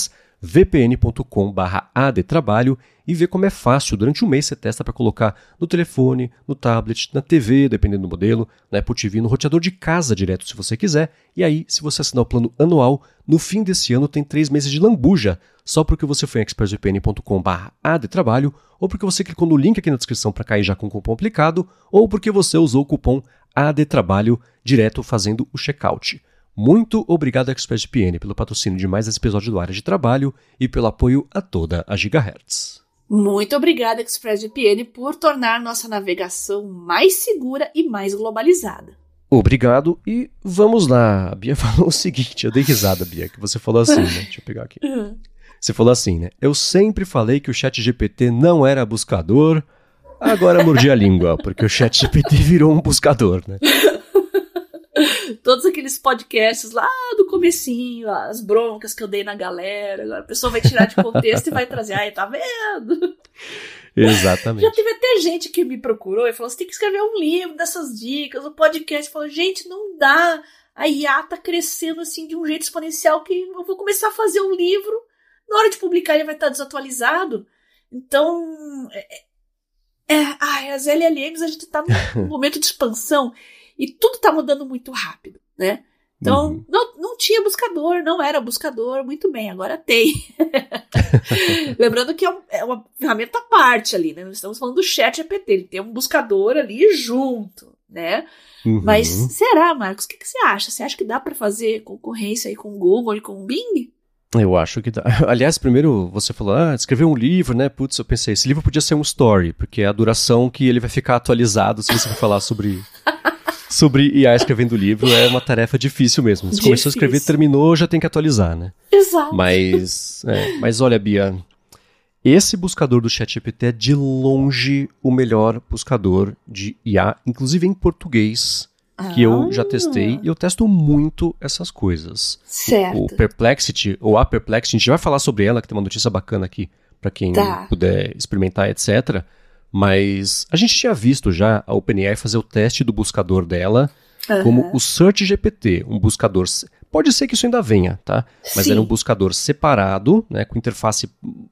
expressvpn.com/adtrabalho e vê como é fácil. Durante um mês você testa para colocar no telefone, no tablet, na TV, dependendo do modelo, na Apple TV, no roteador de casa direto se você quiser. E aí, se você assinar o plano anual, no fim desse ano tem 3 meses de lambuja, só porque você foi em expressvpn.com/adtrabalho, ou porque você clicou no link aqui na descrição para cair já com o cupom aplicado, ou porque você usou o cupom ADTrabalho direto fazendo o checkout. Muito obrigado à ExpressVPN pelo patrocínio de mais esse episódio do Área de Trabalho e pelo apoio a toda a Gigahertz. Muito obrigada, ExpressVPN, por tornar nossa navegação mais segura e mais globalizada. Obrigado e vamos lá. A Bia falou o seguinte, eu dei risada, Bia, que você falou assim, né? Deixa eu pegar aqui. Você falou assim, né? Eu sempre falei que o ChatGPT não era buscador, agora mordi a língua, porque o ChatGPT virou um buscador, né? Todos aqueles podcasts lá do comecinho, as broncas que eu dei na galera, agora a pessoa vai tirar de contexto e vai trazer, ai, tá vendo? Exatamente. Já teve até gente que me procurou e falou, você tem que escrever um livro dessas dicas, um podcast. Falou, gente, não dá, a IA tá crescendo assim de um jeito exponencial que eu vou começar a fazer um livro, na hora de publicar ele vai estar desatualizado. Então, as LLMs, a gente tá num momento de expansão e tudo tá mudando muito rápido, né? Então, não tinha buscador, não era buscador, muito bem, agora tem. Lembrando que é uma ferramenta à parte ali, né? Nós estamos falando do ChatGPT, ele tem um buscador ali junto, né? Mas será, Marcos, o que você acha? Você acha que dá para fazer concorrência aí com o Google e com o Bing? Eu acho que dá. Aliás, primeiro você falou, escreveu um livro, né? Putz, eu pensei, esse livro podia ser um story, porque é a duração que ele vai ficar atualizado se você for falar sobre IA escrevendo livro é uma tarefa difícil mesmo. Se começou a escrever, terminou, já tem que atualizar, né? Exato. Mas olha, Bia, esse buscador do ChatGPT é de longe o melhor buscador de IA, inclusive em português, que eu já testei, e eu testo muito essas coisas. Certo. O Perplexity, ou a Perplexity, a gente vai falar sobre ela, que tem uma notícia bacana aqui, para quem puder experimentar, etc., mas a gente tinha visto já a OpenAI fazer o teste do buscador dela como o SearchGPT, um buscador... Pode ser que isso ainda venha, tá? Mas era um buscador separado, né, com interface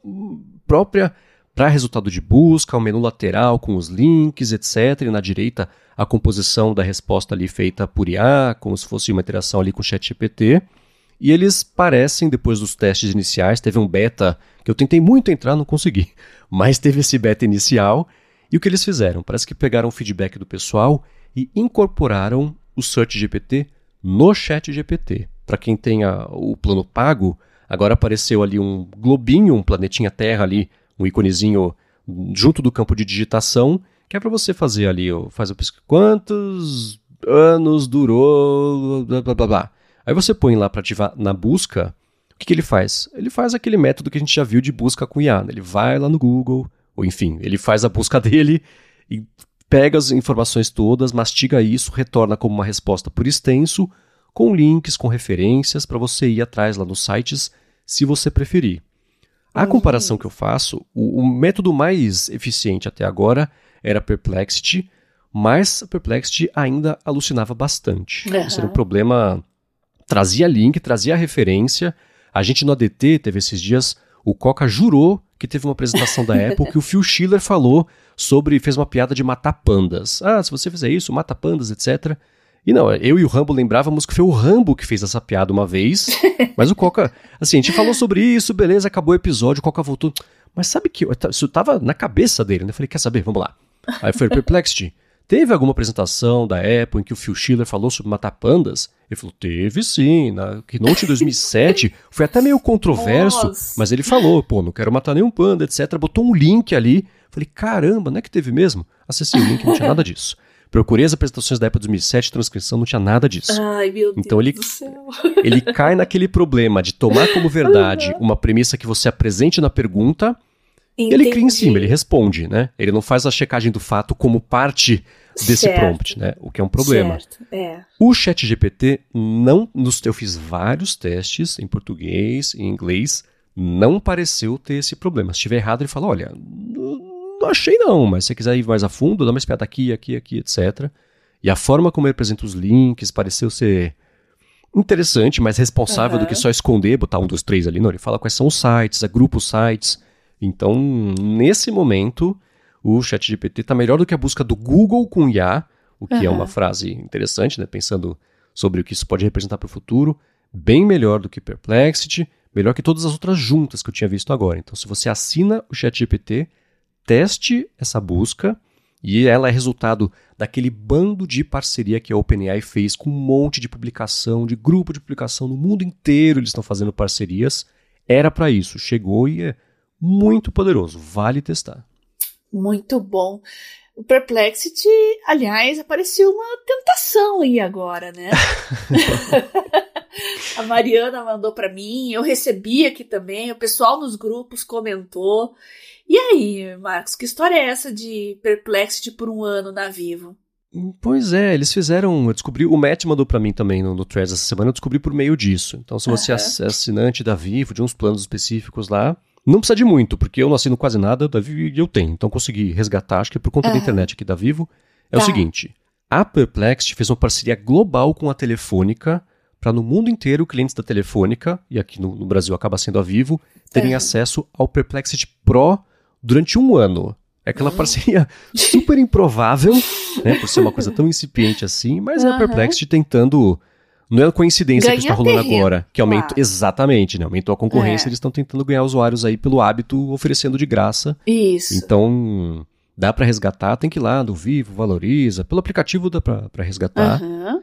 própria para resultado de busca, o menu lateral com os links, etc. E na direita a composição da resposta ali feita por IA, como se fosse uma interação ali com o ChatGPT. E eles parecem, depois dos testes iniciais, teve um beta que eu tentei muito entrar, não consegui, mas teve esse beta inicial, e o que eles fizeram? Parece que pegaram o feedback do pessoal e incorporaram o SearchGPT no ChatGPT. Para quem tem o plano pago, agora apareceu ali um globinho, um planetinha Terra ali, um iconezinho junto do campo de digitação, que é para você fazer ali, faz a pesquisa, quantos anos durou, blá blá blá blá. Aí você põe lá para ativar na busca, o que ele faz? Ele faz aquele método que a gente já viu de busca com IA. Ele vai lá no Google, ou enfim, ele faz a busca dele e pega as informações todas, mastiga isso, retorna como uma resposta por extenso, com links, com referências, para você ir atrás lá nos sites, se você preferir. A comparação que eu faço, o método mais eficiente até agora era a Perplexity, mas a Perplexity ainda alucinava bastante. Esse era um problema... Trazia link, trazia referência. A gente no ADT teve esses dias, o Coca jurou que teve uma apresentação da Apple que o Phil Schiller falou fez uma piada de matar pandas. Se você fizer isso, mata pandas, etc. E não, eu e o Rambo lembrávamos que foi o Rambo que fez essa piada uma vez, mas o Coca, assim, a gente falou sobre isso, beleza, acabou o episódio, o Coca voltou, mas sabe que isso tava na cabeça dele, né? Eu falei, quer saber, vamos lá. Aí foi o Perplexity. Teve alguma apresentação da Apple em que o Phil Schiller falou sobre matar pandas? Ele falou, teve sim, na Keynote 2007, foi até meio controverso, mas ele falou, não quero matar nenhum panda, etc. Botou um link ali, falei, caramba, não é que teve mesmo? Acessei o link, não tinha nada disso. Procurei as apresentações da Apple 2007, transcrição, não tinha nada disso. Ai, meu então Deus do céu. Ele cai naquele problema de tomar como verdade uma premissa que você apresente na pergunta. Entendi. Ele cria em cima, ele responde, né? Ele não faz a checagem do fato como parte desse prompt, né? O que é um problema. O ChatGPT eu fiz vários testes em português, em inglês, não pareceu ter esse problema. Se estiver errado, ele fala, olha, não achei não, mas se você quiser ir mais a fundo, dá uma espiada aqui, etc. E a forma como ele apresenta os links pareceu ser interessante, mais responsável do que só esconder, botar 1, 2, 3 ali, não. Ele fala quais são os sites, agrupa os sites. Então, nesse momento, o ChatGPT está melhor do que a busca do Google com IA, o que é uma frase interessante, né? Pensando sobre o que isso pode representar para o futuro. Bem melhor do que Perplexity, melhor que todas as outras juntas que eu tinha visto agora. Então, se você assina o ChatGPT, teste essa busca, e ela é resultado daquele bando de parceria que a OpenAI fez com um monte de publicação, de grupo de publicação no mundo inteiro, eles estão fazendo parcerias. Era para isso, chegou e é muito poderoso, vale testar. Muito bom. O Perplexity, aliás, apareceu uma tentação aí agora, né? A Mariana mandou para mim, eu recebi aqui também, o pessoal nos grupos comentou. E aí, Marcos, que história é essa de Perplexity por um ano na Vivo? Pois é, eles fizeram, eu descobri, o Matt mandou pra mim também no Threads essa semana, eu descobri por meio disso. Então se você é assinante da Vivo, de uns planos específicos lá, não precisa de muito, porque eu não assino quase nada da Vivo e eu tenho. Então consegui resgatar, acho que é por conta da internet aqui da Vivo. O seguinte, a Perplexity fez uma parceria global com a Telefônica para no mundo inteiro clientes da Telefônica, e aqui no Brasil acaba sendo a Vivo, terem acesso ao Perplexity Pro durante 1 ano. É aquela parceria super improvável, né, por ser uma coisa tão incipiente assim, mas é a Perplexity tentando, não é coincidência que está rolando agora, que aumenta, exatamente, né, aumentou a concorrência, eles estão tentando ganhar usuários aí pelo hábito, oferecendo de graça. Isso. Então, dá para resgatar, tem que ir lá no Vivo, Valoriza, pelo aplicativo dá para resgatar.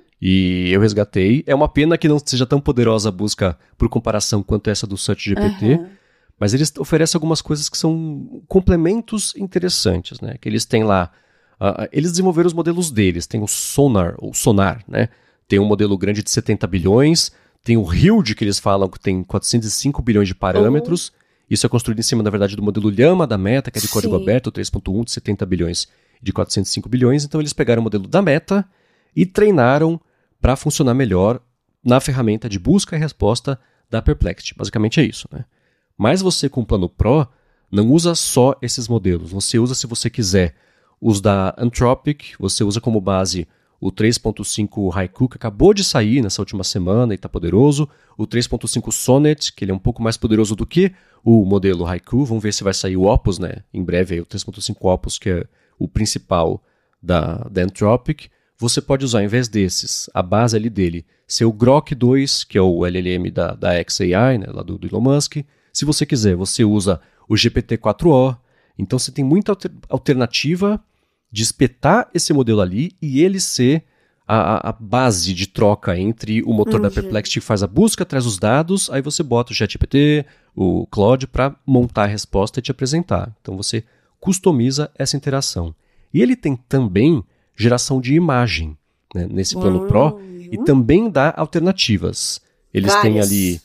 E eu resgatei. É uma pena que não seja tão poderosa a busca por comparação quanto essa do SearchGPT, mas eles oferecem algumas coisas que são complementos interessantes, né? Que eles têm lá, eles desenvolveram os modelos deles, tem o Sonar, né? Tem um modelo grande de 70 bilhões, tem o Huge, que eles falam que tem 405 bilhões de parâmetros. Isso é construído em cima, na verdade, do modelo Llama da Meta, que é de código aberto, 3.1 de 70 bilhões de 405 bilhões. Então eles pegaram o modelo da Meta e treinaram para funcionar melhor na ferramenta de busca e resposta da Perplexity. Basicamente é isso, né? Mas você com o plano Pro não usa só esses modelos. Você usa, se você quiser, os da Anthropic, você usa como base o 3.5 Haiku, que acabou de sair nessa última semana e está poderoso. O 3.5 Sonnet, que ele é um pouco mais poderoso do que o modelo Haiku. Vamos ver se vai sair o Opus, né? Em breve, aí, o 3.5 Opus, que é o principal da Anthropic. Você pode usar, em vez desses, a base ali dele, ser o Grok 2, que é o LLM da xAI, né, lá do Elon Musk. Se você quiser, você usa o GPT-4o. Então você tem muita alternativa de espetar esse modelo ali e ele ser a base de troca entre o motor da Perplexity que faz a busca, traz os dados, aí você bota o ChatGPT, o Claude, para montar a resposta e te apresentar. Então você customiza essa interação. E ele tem também geração de imagem, né, nesse plano Pro, e também dá alternativas. Eles têm ali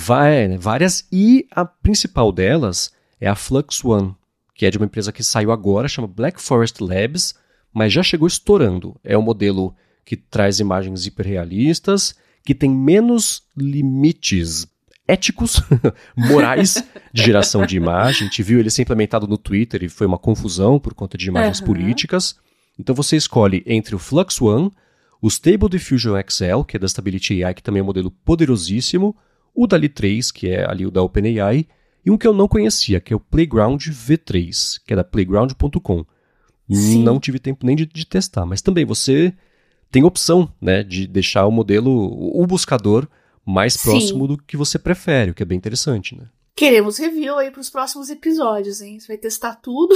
várias, e a principal delas é a Flux One, que é de uma empresa que saiu agora, chama Black Forest Labs, mas já chegou estourando. É um modelo que traz imagens hiperrealistas, que tem menos limites éticos, morais, de geração de imagem. A gente viu ele ser implementado no Twitter e foi uma confusão por conta de imagens políticas. Então você escolhe entre o Flux One, o Stable Diffusion XL, que é da Stability AI, que também é um modelo poderosíssimo, o DALL-E 3, que é ali o da OpenAI, e um que eu não conhecia, que é o Playground V3, que é da Playground.com. Não tive tempo nem de testar, mas também você tem opção, né, de deixar o modelo, o buscador, mais próximo do que você prefere, o que é bem interessante, né? Queremos review aí para os próximos episódios, hein? Você vai testar tudo.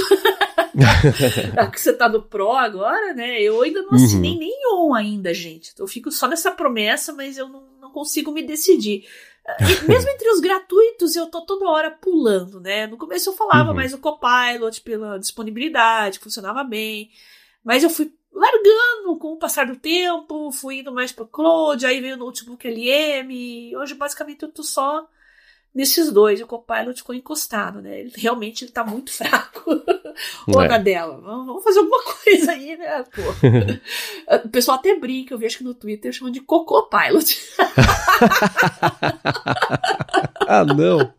Que você tá no Pro agora, né? Eu ainda não assinei nenhum ainda, gente. Eu fico só nessa promessa, mas eu não consigo me decidir. E mesmo entre os gratuitos, eu tô toda hora pulando, né? No começo eu falava mais do Copilot pela disponibilidade, que funcionava bem. Mas eu fui largando com o passar do tempo, fui indo mais pro Claude, aí veio o Notebook LM. Hoje, basicamente, eu tô só nesses dois. O Copilot ficou encostado, né? Ele realmente tá muito fraco. Ô, Nadella, vamos fazer alguma coisa aí, né? Pô. O pessoal até brinca, eu vejo que no Twitter chamam de Cocopilot. Não.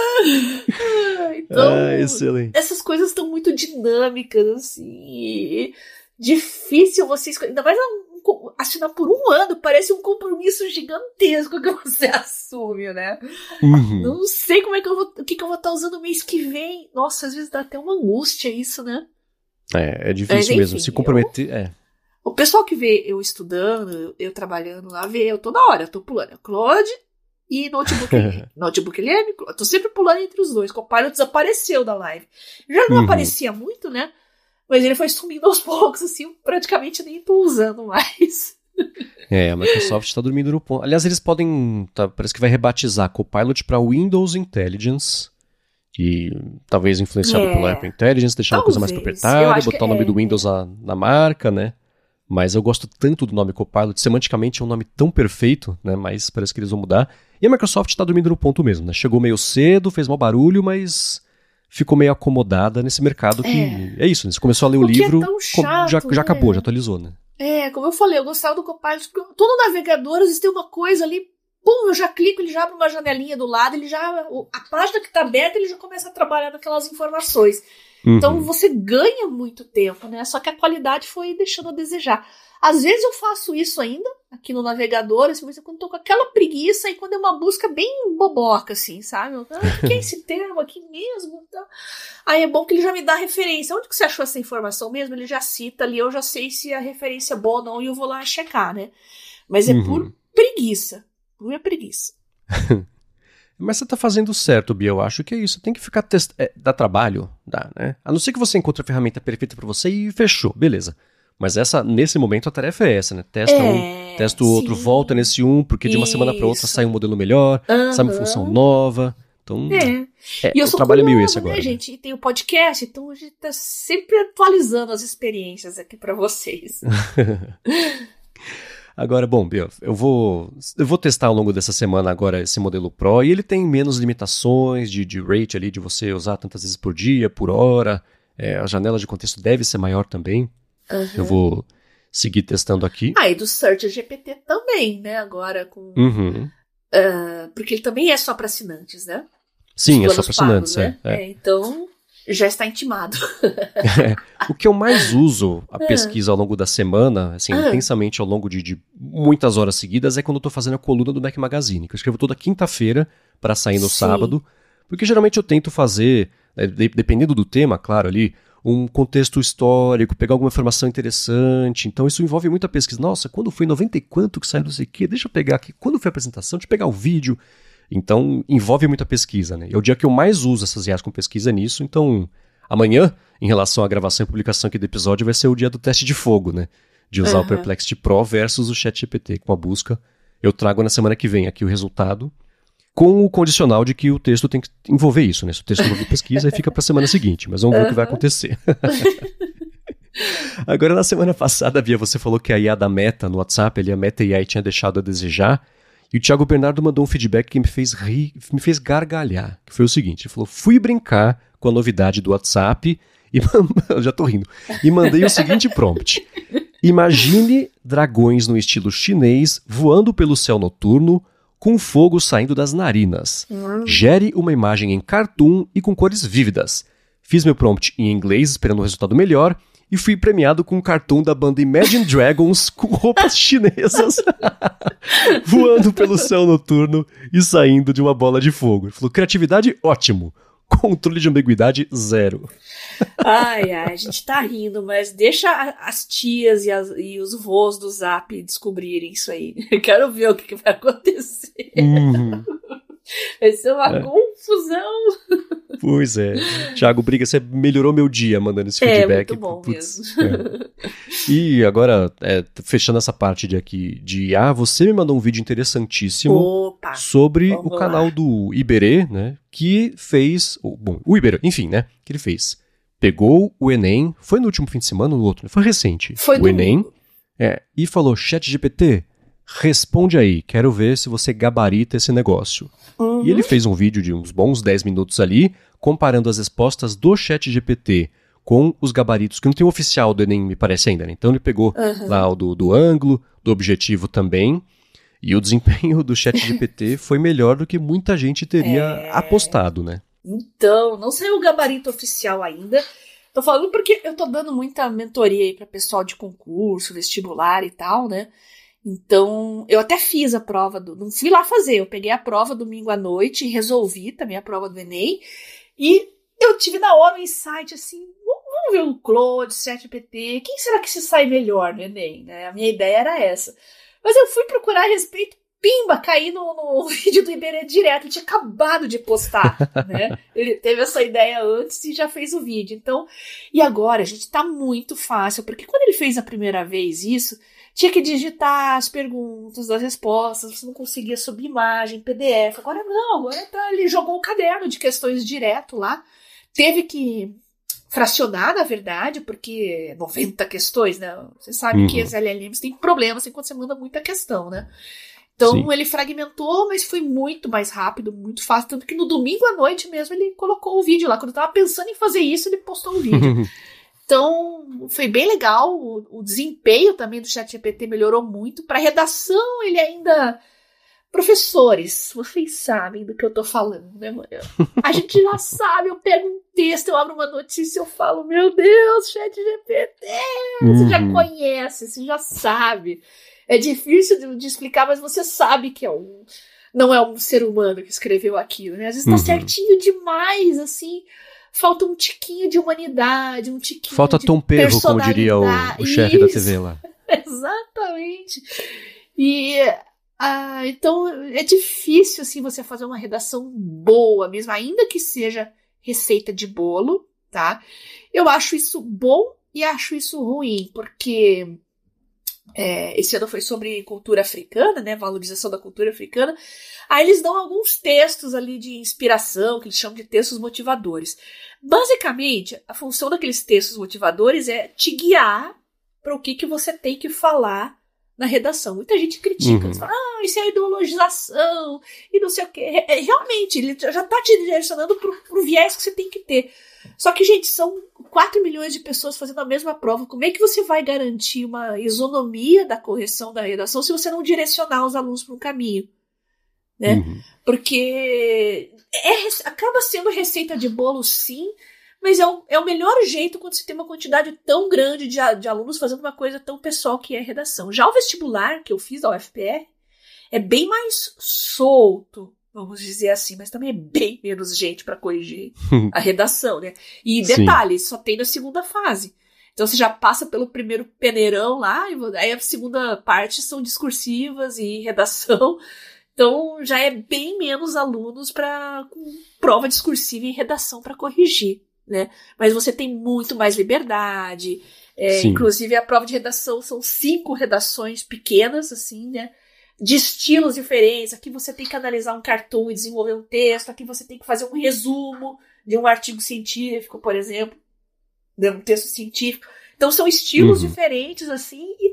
Então, excelente. Essas coisas estão muito dinâmicas, assim. Difícil você escolher. Ainda mais assinar por 1 ano, parece um compromisso gigantesco que você assume, né? Não sei como é que o que eu vou estar usando o mês que vem. Nossa, às vezes dá até uma angústia isso, né? É difícil mesmo, se comprometer. O pessoal que vê eu estudando, eu trabalhando lá, vê eu toda hora, eu tô pulando Claude e Notebook LM, eu tô sempre pulando entre os dois. O Copilot desapareceu da live. Já não aparecia muito, né? Mas ele foi sumindo aos poucos, assim, praticamente nem tô usando mais. A Microsoft está dormindo no ponto. Aliás, eles podem, parece que vai rebatizar Copilot para Windows Intelligence e talvez influenciado pelo Apple Intelligence, deixar uma coisa mais proprietária, botar o nome do Windows na marca, né? Mas eu gosto tanto do nome Copilot, semanticamente é um nome tão perfeito, né? Mas parece que eles vão mudar. E a Microsoft está dormindo no ponto mesmo, né? Chegou meio cedo, fez mau barulho, mas ficou meio acomodada nesse mercado que é isso, né? Você começou a ler o livro, é tão chato, já acabou, já atualizou, né? Como eu falei, eu gostava do Copilot. Tô no navegador, às vezes tem uma coisa ali, pum, eu já clico, ele já abre uma janelinha do lado, a página que tá aberta, ele já começa a trabalhar naquelas informações. Então você ganha muito tempo, né? Só que a qualidade foi deixando a desejar. Às vezes eu faço isso ainda, aqui no navegador, assim, mas quando tô com aquela preguiça e quando é uma busca bem boboca, assim, sabe? O que é esse termo aqui mesmo? Então, aí é bom que ele já me dá referência. Onde que você achou essa informação mesmo? Ele já cita ali, eu já sei se a referência é boa ou não e eu vou lá checar, né? Mas é por preguiça. Pura preguiça. Mas você tá fazendo certo, Bia, eu acho que é isso. Tem que ficar dá trabalho, dá, né? A não ser que você encontre a ferramenta perfeita pra você e fechou, beleza. Mas nesse momento a tarefa é essa, né? Testa um, testa o outro, volta nesse porque de uma semana pra outra sai um modelo melhor, sai uma função nova. Então, e eu o sou trabalho curiosa, é meio esse agora. Né, gente? E tem o podcast, então a gente tá sempre atualizando as experiências aqui pra vocês. Agora, bom, Bia, eu vou testar ao longo dessa semana agora esse modelo Pro, e ele tem menos limitações de rate ali, de você usar tantas vezes por dia, por hora, a janela de contexto deve ser maior também. Eu vou seguir testando aqui. E do Search GPT também, né, agora com... porque ele também é só para assinantes, né? Sim, é só para assinantes, né? Então, já está intimado. O que eu mais uso a pesquisa ao longo da semana, assim, intensamente ao longo de muitas horas seguidas, é quando eu tô fazendo a coluna do Mac Magazine, que eu escrevo toda quinta-feira para sair no sábado, porque geralmente eu tento fazer, dependendo do tema, claro, ali, um contexto histórico, pegar alguma informação interessante, então isso envolve muita pesquisa. Nossa, quando foi 90 e quanto que saiu não sei o quê? Deixa eu pegar aqui, quando foi a apresentação, deixa eu pegar o vídeo. Então, envolve muita pesquisa, né? É o dia que eu mais uso essas IAs com pesquisa nisso, então amanhã, em relação à gravação e publicação aqui do episódio, vai ser o dia do teste de fogo, né? De usar o Perplexity Pro versus o ChatGPT com a busca. Eu trago na semana que vem aqui o resultado, com o condicional de que o texto tem que envolver isso, né? Se o texto envolver pesquisa, aí fica para a semana seguinte, mas vamos ver o que vai acontecer. Agora, na semana passada, Bia, você falou que a IA da Meta no WhatsApp, a Meta AI tinha deixado a desejar, e o Thiago Bernardo mandou um feedback que me fez rir, me fez gargalhar, que foi o seguinte, ele falou, fui brincar com a novidade do WhatsApp, eu já tô rindo, e mandei o seguinte prompt: imagine dragões no estilo chinês voando pelo céu noturno, com fogo saindo das narinas. Gere uma imagem em cartoon e com cores vívidas. Fiz meu prompt em inglês, esperando um resultado melhor, e fui premiado com um cartoon da banda Imagine Dragons com roupas chinesas voando pelo céu noturno e saindo de uma bola de fogo. Ele falou, criatividade, ótimo. Controle de ambiguidade, 0. Ai, a gente tá rindo, mas deixa as tias e os vôs do Zap descobrirem isso aí. Eu quero ver o que vai acontecer. Vai ser uma confusão. Pois é. Thiago Briga, você melhorou meu dia mandando esse feedback. É muito bom mesmo. E agora, fechando essa parte de IA, você me mandou um vídeo interessantíssimo sobre o canal do Iberê, né? Que fez... o Iberê, enfim, né? Que ele fez. Pegou o Enem, foi no último fim de semana ou no outro? Foi recente. Foi o Enem. E falou, ChatGPT, responde aí, quero ver se você gabarita esse negócio. E ele fez um vídeo de uns bons 10 minutos ali, comparando as respostas do ChatGPT com os gabaritos, que não tem o oficial do Enem, me parece ainda, né? Então ele pegou lá o do ângulo, do objetivo também, e o desempenho do ChatGPT foi melhor do que muita gente teria apostado, né? Então, não saiu o gabarito oficial ainda. Tô falando porque eu tô dando muita mentoria aí pra pessoal de concurso, vestibular e tal, né? Então, eu até fiz a prova não fui lá fazer, eu peguei a prova domingo à noite e resolvi também a prova do Enem, e eu tive na hora um insight assim, vamos ver o Claude, ChatGPT, quem será que se sai melhor no Enem, né? A minha ideia era essa. Mas eu fui procurar a respeito, pimba, caí no vídeo do Iberê direto, ele tinha acabado de postar, né? Ele teve essa ideia antes e já fez o vídeo. Então, e agora, gente, tá muito fácil, porque quando ele fez a primeira vez isso, tinha que digitar as perguntas, as respostas, você não conseguia subir imagem, PDF. Agora não, agora ele jogou o caderno de questões direto lá. Teve que fracionar, na verdade, porque 90 questões, né? Você sabe que as LLMs têm problemas enquanto você manda muita questão, né? Então ele fragmentou, mas foi muito mais rápido, muito fácil. Tanto que no domingo à noite mesmo ele colocou o vídeo lá. Quando eu tava pensando em fazer isso, ele postou um vídeo. Então, foi bem legal. O desempenho também do ChatGPT melhorou muito. Para redação, ele ainda... Professores, vocês sabem do que eu tô falando, né, mãe? A gente já sabe, eu pego um texto, eu abro uma notícia, eu falo, meu Deus, ChatGPT, você já conhece, você já sabe. É difícil de explicar, mas você sabe que não é um ser humano que escreveu aquilo, né? Às vezes tá certinho demais, assim, falta um tiquinho de humanidade, um tiquinho falta de Tom Perro, como diria o chefe da TV lá. Exatamente. Então é difícil assim, você fazer uma redação boa mesmo, ainda que seja receita de bolo, tá? Eu acho isso bom e acho isso ruim, porque esse ano foi sobre cultura africana, né? Valorização da cultura africana. Aí eles dão alguns textos ali de inspiração, que eles chamam de textos motivadores. Basicamente, a função daqueles textos motivadores é te guiar para o que você tem que falar na redação. Muita gente critica, fala, isso é ideologização e não sei o quê. Realmente, ele já tá te direcionando pro viés que você tem que ter. Só que, gente, são 4 milhões de pessoas fazendo a mesma prova. Como é que você vai garantir uma isonomia da correção da redação se você não direcionar os alunos para um caminho? Né? Porque acaba sendo receita de bolo, sim, mas é o melhor jeito quando você tem uma quantidade tão grande de alunos fazendo uma coisa tão pessoal que é redação. Já o vestibular que eu fiz da UFPR é bem mais solto, vamos dizer assim, mas também é bem menos gente para corrigir a redação, né? E detalhe, só tem na segunda fase. Então você já passa pelo primeiro peneirão lá, e aí a segunda parte são discursivas e redação. Então já é bem menos alunos com prova discursiva e redação para corrigir. Né? Mas você tem muito mais liberdade, inclusive a prova de redação são 5 redações pequenas, assim, né? De estilos diferentes. Aqui você tem que analisar um cartoon e desenvolver um texto, aqui você tem que fazer um resumo de um artigo científico, por exemplo, de um texto científico. Então são estilos diferentes, assim, e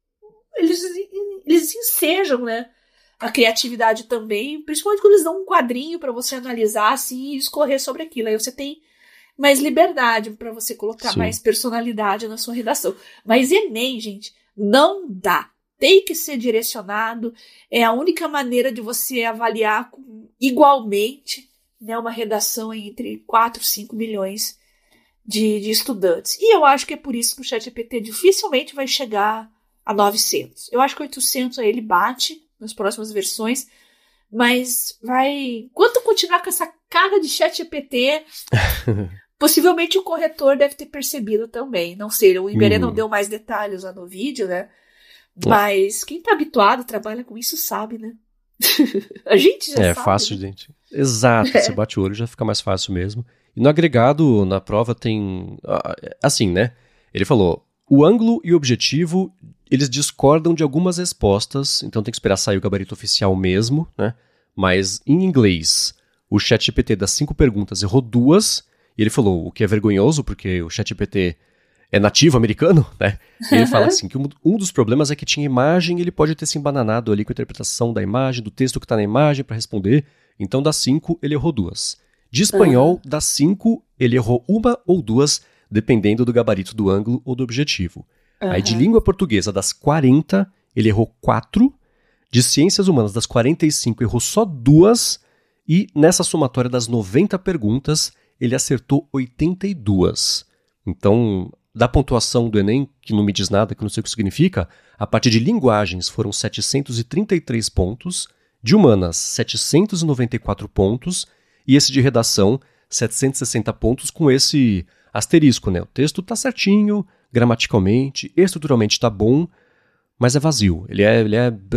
eles ensejam, né, a criatividade também, principalmente quando eles dão um quadrinho para você analisar assim, e escorrer sobre aquilo. Aí você tem mais liberdade para você colocar mais personalidade na sua redação. Mas Enem, gente, não dá. Tem que ser direcionado. É a única maneira de você avaliar igualmente, né, uma redação entre 4 e 5 milhões de estudantes. E eu acho que é por isso que o ChatGPT dificilmente vai chegar a 900. Eu acho que 800 ele bate nas próximas versões, mas enquanto continuar com essa cara de ChatGPT... Possivelmente o corretor deve ter percebido também. Não sei, o Iberê não deu mais detalhes lá no vídeo, né? Mas quem tá habituado, trabalha com isso, sabe, né? A gente já sabe. É fácil, né? Gente. Exato, você bate o olho, já fica mais fácil mesmo. E no agregado, na prova, tem... Assim, né? Ele falou, o ângulo e o objetivo, eles discordam de algumas respostas, então tem que esperar sair o gabarito oficial mesmo, né? Mas em inglês, o ChatGPT das 5 perguntas errou 2. E ele falou, o que é vergonhoso, porque o ChatGPT é nativo americano, né? E ele fala assim, que um dos problemas é que tinha imagem e ele pode ter se embananado ali com a interpretação da imagem, do texto que está na imagem para responder. Então, das 5, ele errou 2. De espanhol, das 5, ele errou 1 ou 2, dependendo do gabarito do ângulo ou do objetivo. Aí, de língua portuguesa, das 40, ele errou 4. De ciências humanas, das 45, errou só 2. E nessa somatória das 90 perguntas... ele acertou 82. Então, da pontuação do Enem, que não me diz nada, que não sei o que significa, a partir de linguagens foram 733 pontos, de humanas 794 pontos, e esse de redação 760 pontos com esse asterisco, né? O texto tá certinho, gramaticalmente, estruturalmente tá bom, mas é vazio. Ele é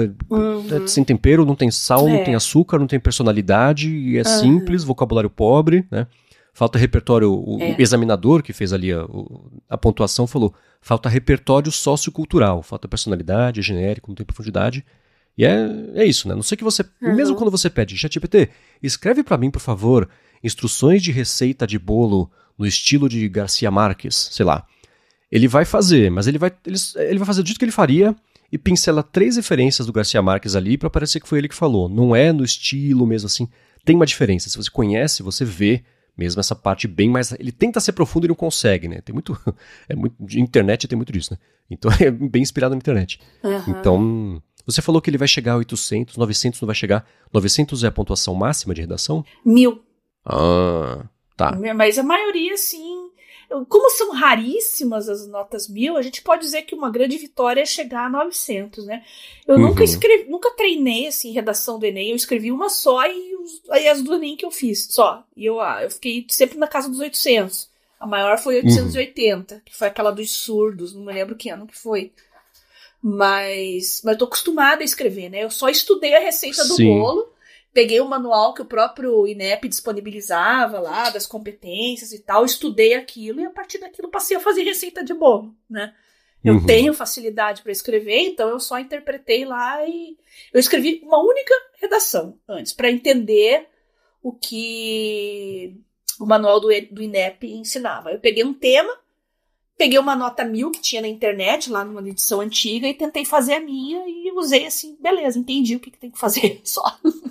sem tempero, não tem sal, não tem açúcar, não tem personalidade, é simples, vocabulário pobre, né? Falta repertório, o examinador que fez ali a pontuação falou, falta repertório sociocultural, falta personalidade, é genérico, não tem profundidade. E é isso, né? Não sei que você, mesmo quando você pede, ChatGPT, escreve pra mim, por favor, instruções de receita de bolo no estilo de Garcia Marques, sei lá. Ele vai fazer, mas ele vai fazer do jeito que ele faria e pincela 3 referências do Garcia Marques ali pra parecer que foi ele que falou. Não é no estilo mesmo assim. Tem uma diferença. Se você conhece, você vê, Mesmo essa parte bem mais... Ele tenta ser profundo e não consegue, né? Tem muito... de internet tem muito disso, né? Então é bem inspirado na internet. Então, você falou que ele vai chegar a 800, 900 não vai chegar. 900 é a pontuação máxima de redação? 1000. Ah, tá. Mas a maioria, sim. Como são raríssimas as notas 1000, a gente pode dizer que uma grande vitória é chegar a 900, né? Eu nunca treinei, assim, redação do Enem. Eu escrevi uma só e as do Enem que eu fiz, só. E eu fiquei sempre na casa dos 800. A maior foi 880, que foi aquela dos surdos, não me lembro que ano que foi. Mas eu tô acostumada a escrever, né? Eu só estudei a receita do bolo, peguei o manual que o próprio INEP disponibilizava lá, das competências e tal, estudei aquilo e a partir daquilo passei a fazer receita de bolo, né? Eu tenho facilidade para escrever, então eu só interpretei lá e eu escrevi uma única redação antes, para entender o que o manual do INEP ensinava. Eu peguei um tema, peguei uma nota 1000 que tinha na internet, lá numa edição antiga, e tentei fazer a minha e usei assim, beleza, entendi o que tem que fazer só.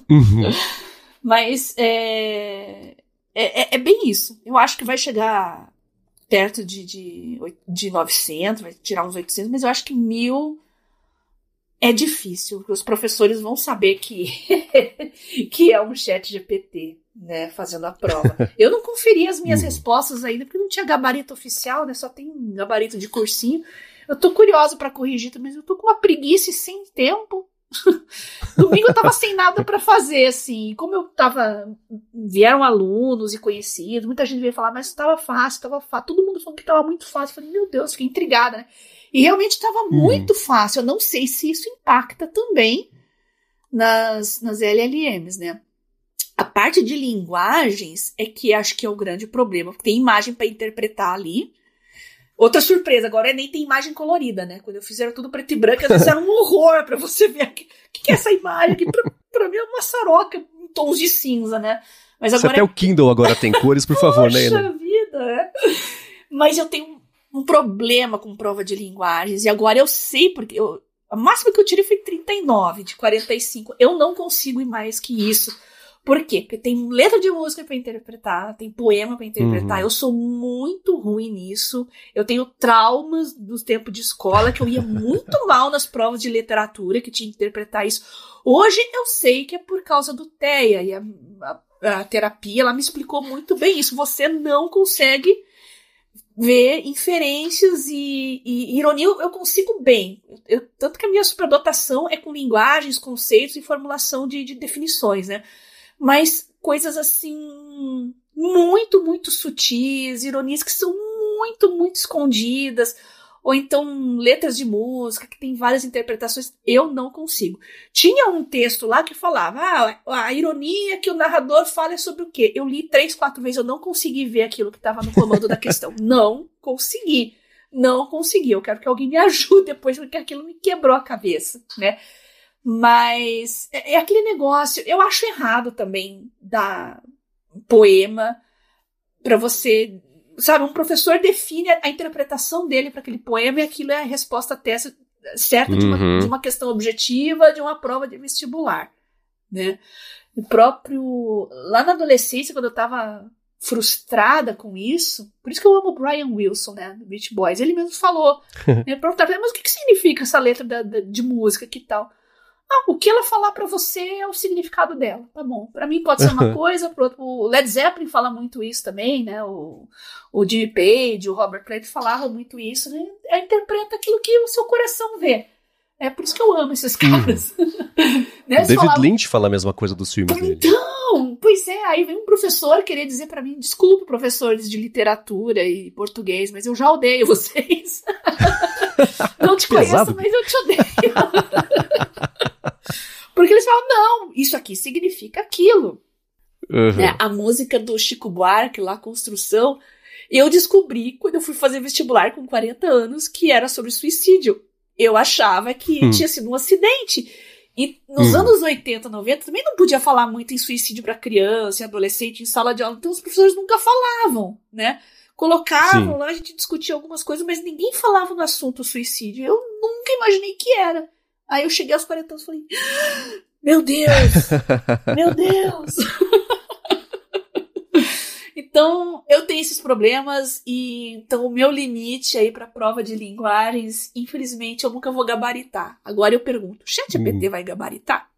Mas é bem isso. Eu acho que vai chegar perto de 900, vai tirar uns 800, mas eu acho que 1000 é difícil, porque os professores vão saber que é um chat GPT, né, fazendo a prova. Eu não conferi as minhas respostas ainda, porque não tinha gabarito oficial, né, só tem gabarito de cursinho. Eu tô curiosa para corrigir, mas eu tô com uma preguiça e sem tempo. Domingo eu tava sem nada para fazer, assim, como vieram alunos e conhecidos, muita gente veio falar, mas tava fácil, todo mundo falou que tava muito fácil. Eu falei, meu Deus, fiquei intrigada, né? E realmente estava muito fácil. Eu não sei se isso impacta também nas LLMs, né? A parte de linguagens é que acho que é o grande problema, porque tem imagem para interpretar ali. Outra surpresa, agora nem tem imagem colorida, né? Quando eu fiz era tudo preto e branco, às vezes era um horror para você ver o que é essa imagem aqui. Pra mim é uma saroca em tons de cinza, né? Mas agora até o Kindle agora tem cores, por favor, né? Poxa vida, né? Mas eu tenho um problema com prova de linguagens, e agora eu sei, porque a máxima que eu tirei foi 39 de 45. Eu não consigo ir mais que isso. Por quê? Porque tem letra de música para interpretar, tem poema para interpretar. Eu sou muito ruim nisso. Eu tenho traumas do tempo de escola, que eu ia muito mal nas provas de literatura, que tinha que interpretar isso. Hoje eu sei que é por causa do TEA, e a terapia, ela me explicou muito bem isso. Você não consegue ver inferências e ironia, eu consigo bem. Tanto que a minha superdotação é com linguagens, conceitos e formulação de definições, né? Mas coisas assim, muito, muito sutis, ironias que são muito, muito escondidas, ou então letras de música que tem várias interpretações, eu não consigo. Tinha um texto lá que falava, a ironia que o narrador fala é sobre o quê? Eu li 3, 4 vezes, eu não consegui ver aquilo que estava no comando da questão. Não consegui. Eu quero que alguém me ajude depois, porque aquilo me quebrou a cabeça, né? Mas é aquele negócio, eu acho errado também dar poema para você, sabe, um professor define a interpretação dele para aquele poema e aquilo é a resposta certa de uma questão objetiva, de uma prova de vestibular, né? O próprio, lá na adolescência, quando eu estava frustrada com isso, por isso que eu amo o Brian Wilson, né, do Beach Boys, ele mesmo falou, ele perguntava, mas o que significa essa letra de música, que tal? O que ela falar pra você é o significado dela, tá bom. Pra mim pode ser uma coisa, pro outro, o Led Zeppelin fala muito isso também, né, o Jimmy Page, o Robert Plant falavam muito isso, né, interpreta aquilo que o seu coração vê. É por isso que eu amo esses caras. Né, David Lynch fala a mesma coisa dos filmes dele. Então, pois é, aí vem um professor querer dizer pra mim, desculpa, professores de literatura e português, mas eu já odeio vocês. Não te conheço, mas eu te odeio. Porque eles falam, não, isso aqui significa aquilo. Né? A música do Chico Buarque, lá, Construção, eu descobri quando eu fui fazer vestibular com 40 anos que era sobre suicídio. Eu achava que tinha sido um acidente. E nos anos 80, 90, também não podia falar muito em suicídio para criança e adolescente em sala de aula. Então os professores nunca falavam, né? Colocavam lá, a gente discutia algumas coisas, mas ninguém falava no assunto suicídio. Eu nunca imaginei que era. Aí eu cheguei aos 40 anos e falei, meu Deus! Meu Deus! Então, eu tenho esses problemas e então o meu limite aí para prova de linguagens, infelizmente, eu nunca vou gabaritar. Agora eu pergunto, o ChatGPT vai gabaritar?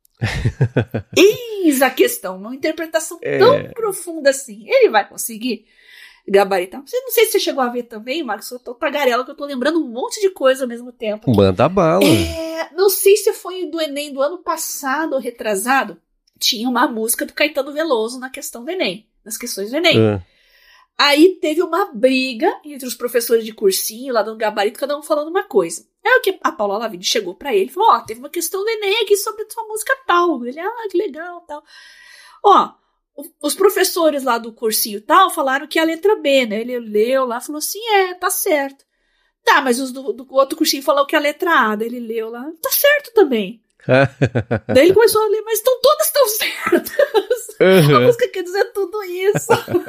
Eis a questão, uma interpretação tão profunda assim. Ele vai conseguir gabaritar? Não sei se você chegou a ver também, Marcos, eu tô tagarela que eu tô lembrando um monte de coisa ao mesmo tempo. Manda bala. Não sei se foi do Enem do ano passado ou retrasado, tinha uma música do Caetano Veloso na questão do Enem, nas questões do Enem. Aí teve uma briga entre os professores de cursinho, lá dando gabarito, cada um falando uma coisa. Aí o que a Paula Lavigne chegou pra ele e falou, teve uma questão do Enem aqui sobre a sua música tal. Ele, que legal, tal. Os professores lá do cursinho tal falaram que é a letra B, né? Ele leu lá e falou assim, tá certo. Tá, mas os do outro cursinho falaram que é a letra A. Daí ele leu lá, tá certo também. Daí ele começou a ler, mas todas estão certas. A música quer dizer tudo isso.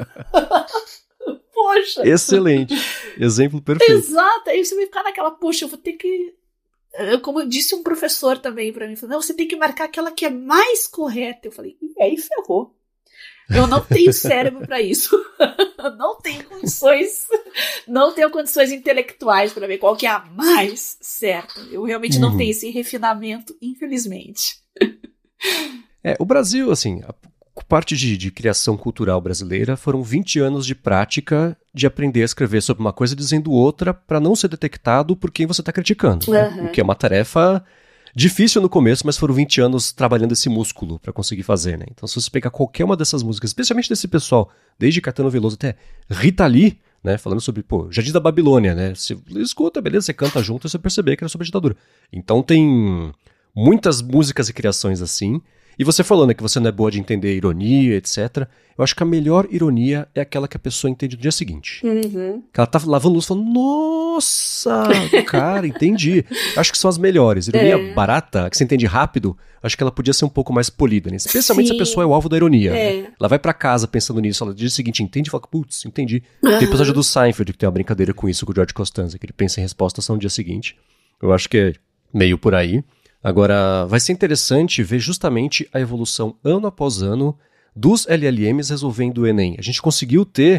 Poxa. Excelente. Exemplo perfeito. Exato. Aí você vai ficar naquela, poxa, eu vou ter que... Como disse um professor também pra mim, falou, não, você tem que marcar aquela que é mais correta. Eu falei, e aí ferrou. Eu não tenho cérebro pra isso. Não tenho condições intelectuais pra ver qual que é a mais certa. Eu realmente não tenho esse refinamento, infelizmente. O Brasil, assim, a parte de criação cultural brasileira foram 20 anos de prática de aprender a escrever sobre uma coisa dizendo outra pra não ser detectado por quem você tá criticando. Né? O que é uma tarefa difícil no começo, mas foram 20 anos trabalhando esse músculo pra conseguir fazer, né? Então, se você pegar qualquer uma dessas músicas, especialmente desse pessoal, desde Caetano Veloso até Rita Lee, né? Falando sobre, Jardim da Babilônia, né? Você escuta, beleza, você canta junto e você perceber que era sobre a ditadura. Então, tem muitas músicas e criações assim. E você falando que você não é boa de entender ironia, etc. Eu acho que a melhor ironia é aquela que a pessoa entende no dia seguinte. Que ela tá lavando luz falando, nossa, cara, entendi. Acho que são as melhores. Ironia barata, que você entende rápido, acho que ela podia ser um pouco mais polida, né? Especialmente se a pessoa é o alvo da ironia. Né? Ela vai pra casa pensando nisso, ela no dia seguinte entende e fala, putz, entendi. Tem episódio do Seinfeld que tem uma brincadeira com isso, com o George Costanza, que ele pensa em resposta só no dia seguinte. Eu acho que é meio por aí. Agora, vai ser interessante ver justamente a evolução ano após ano dos LLMs resolvendo o Enem. A gente conseguiu ter...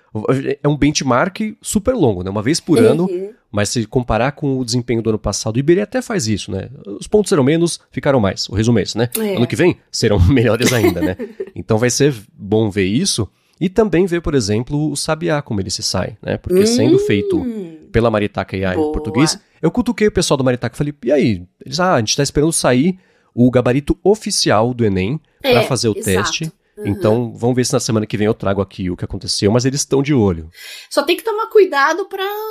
É um benchmark super longo, né? Uma vez por ano, mas se comparar com o desempenho do ano passado, o Iberê até faz isso, né? Os pontos eram menos, ficaram mais. O resumo é esse, né? Ano que vem serão melhores ainda, né? Então vai ser bom ver isso. E também ver, por exemplo, o Sabiá, como ele se sai, né? Porque sendo feito pela Maritaca AI em português, eu cutuquei o pessoal do Maritaca e falei, e aí? Eles, a gente tá esperando sair o gabarito oficial do Enem para fazer o teste. Então, vamos ver se na semana que vem eu trago aqui o que aconteceu, mas eles estão de olho. Só tem que tomar cuidado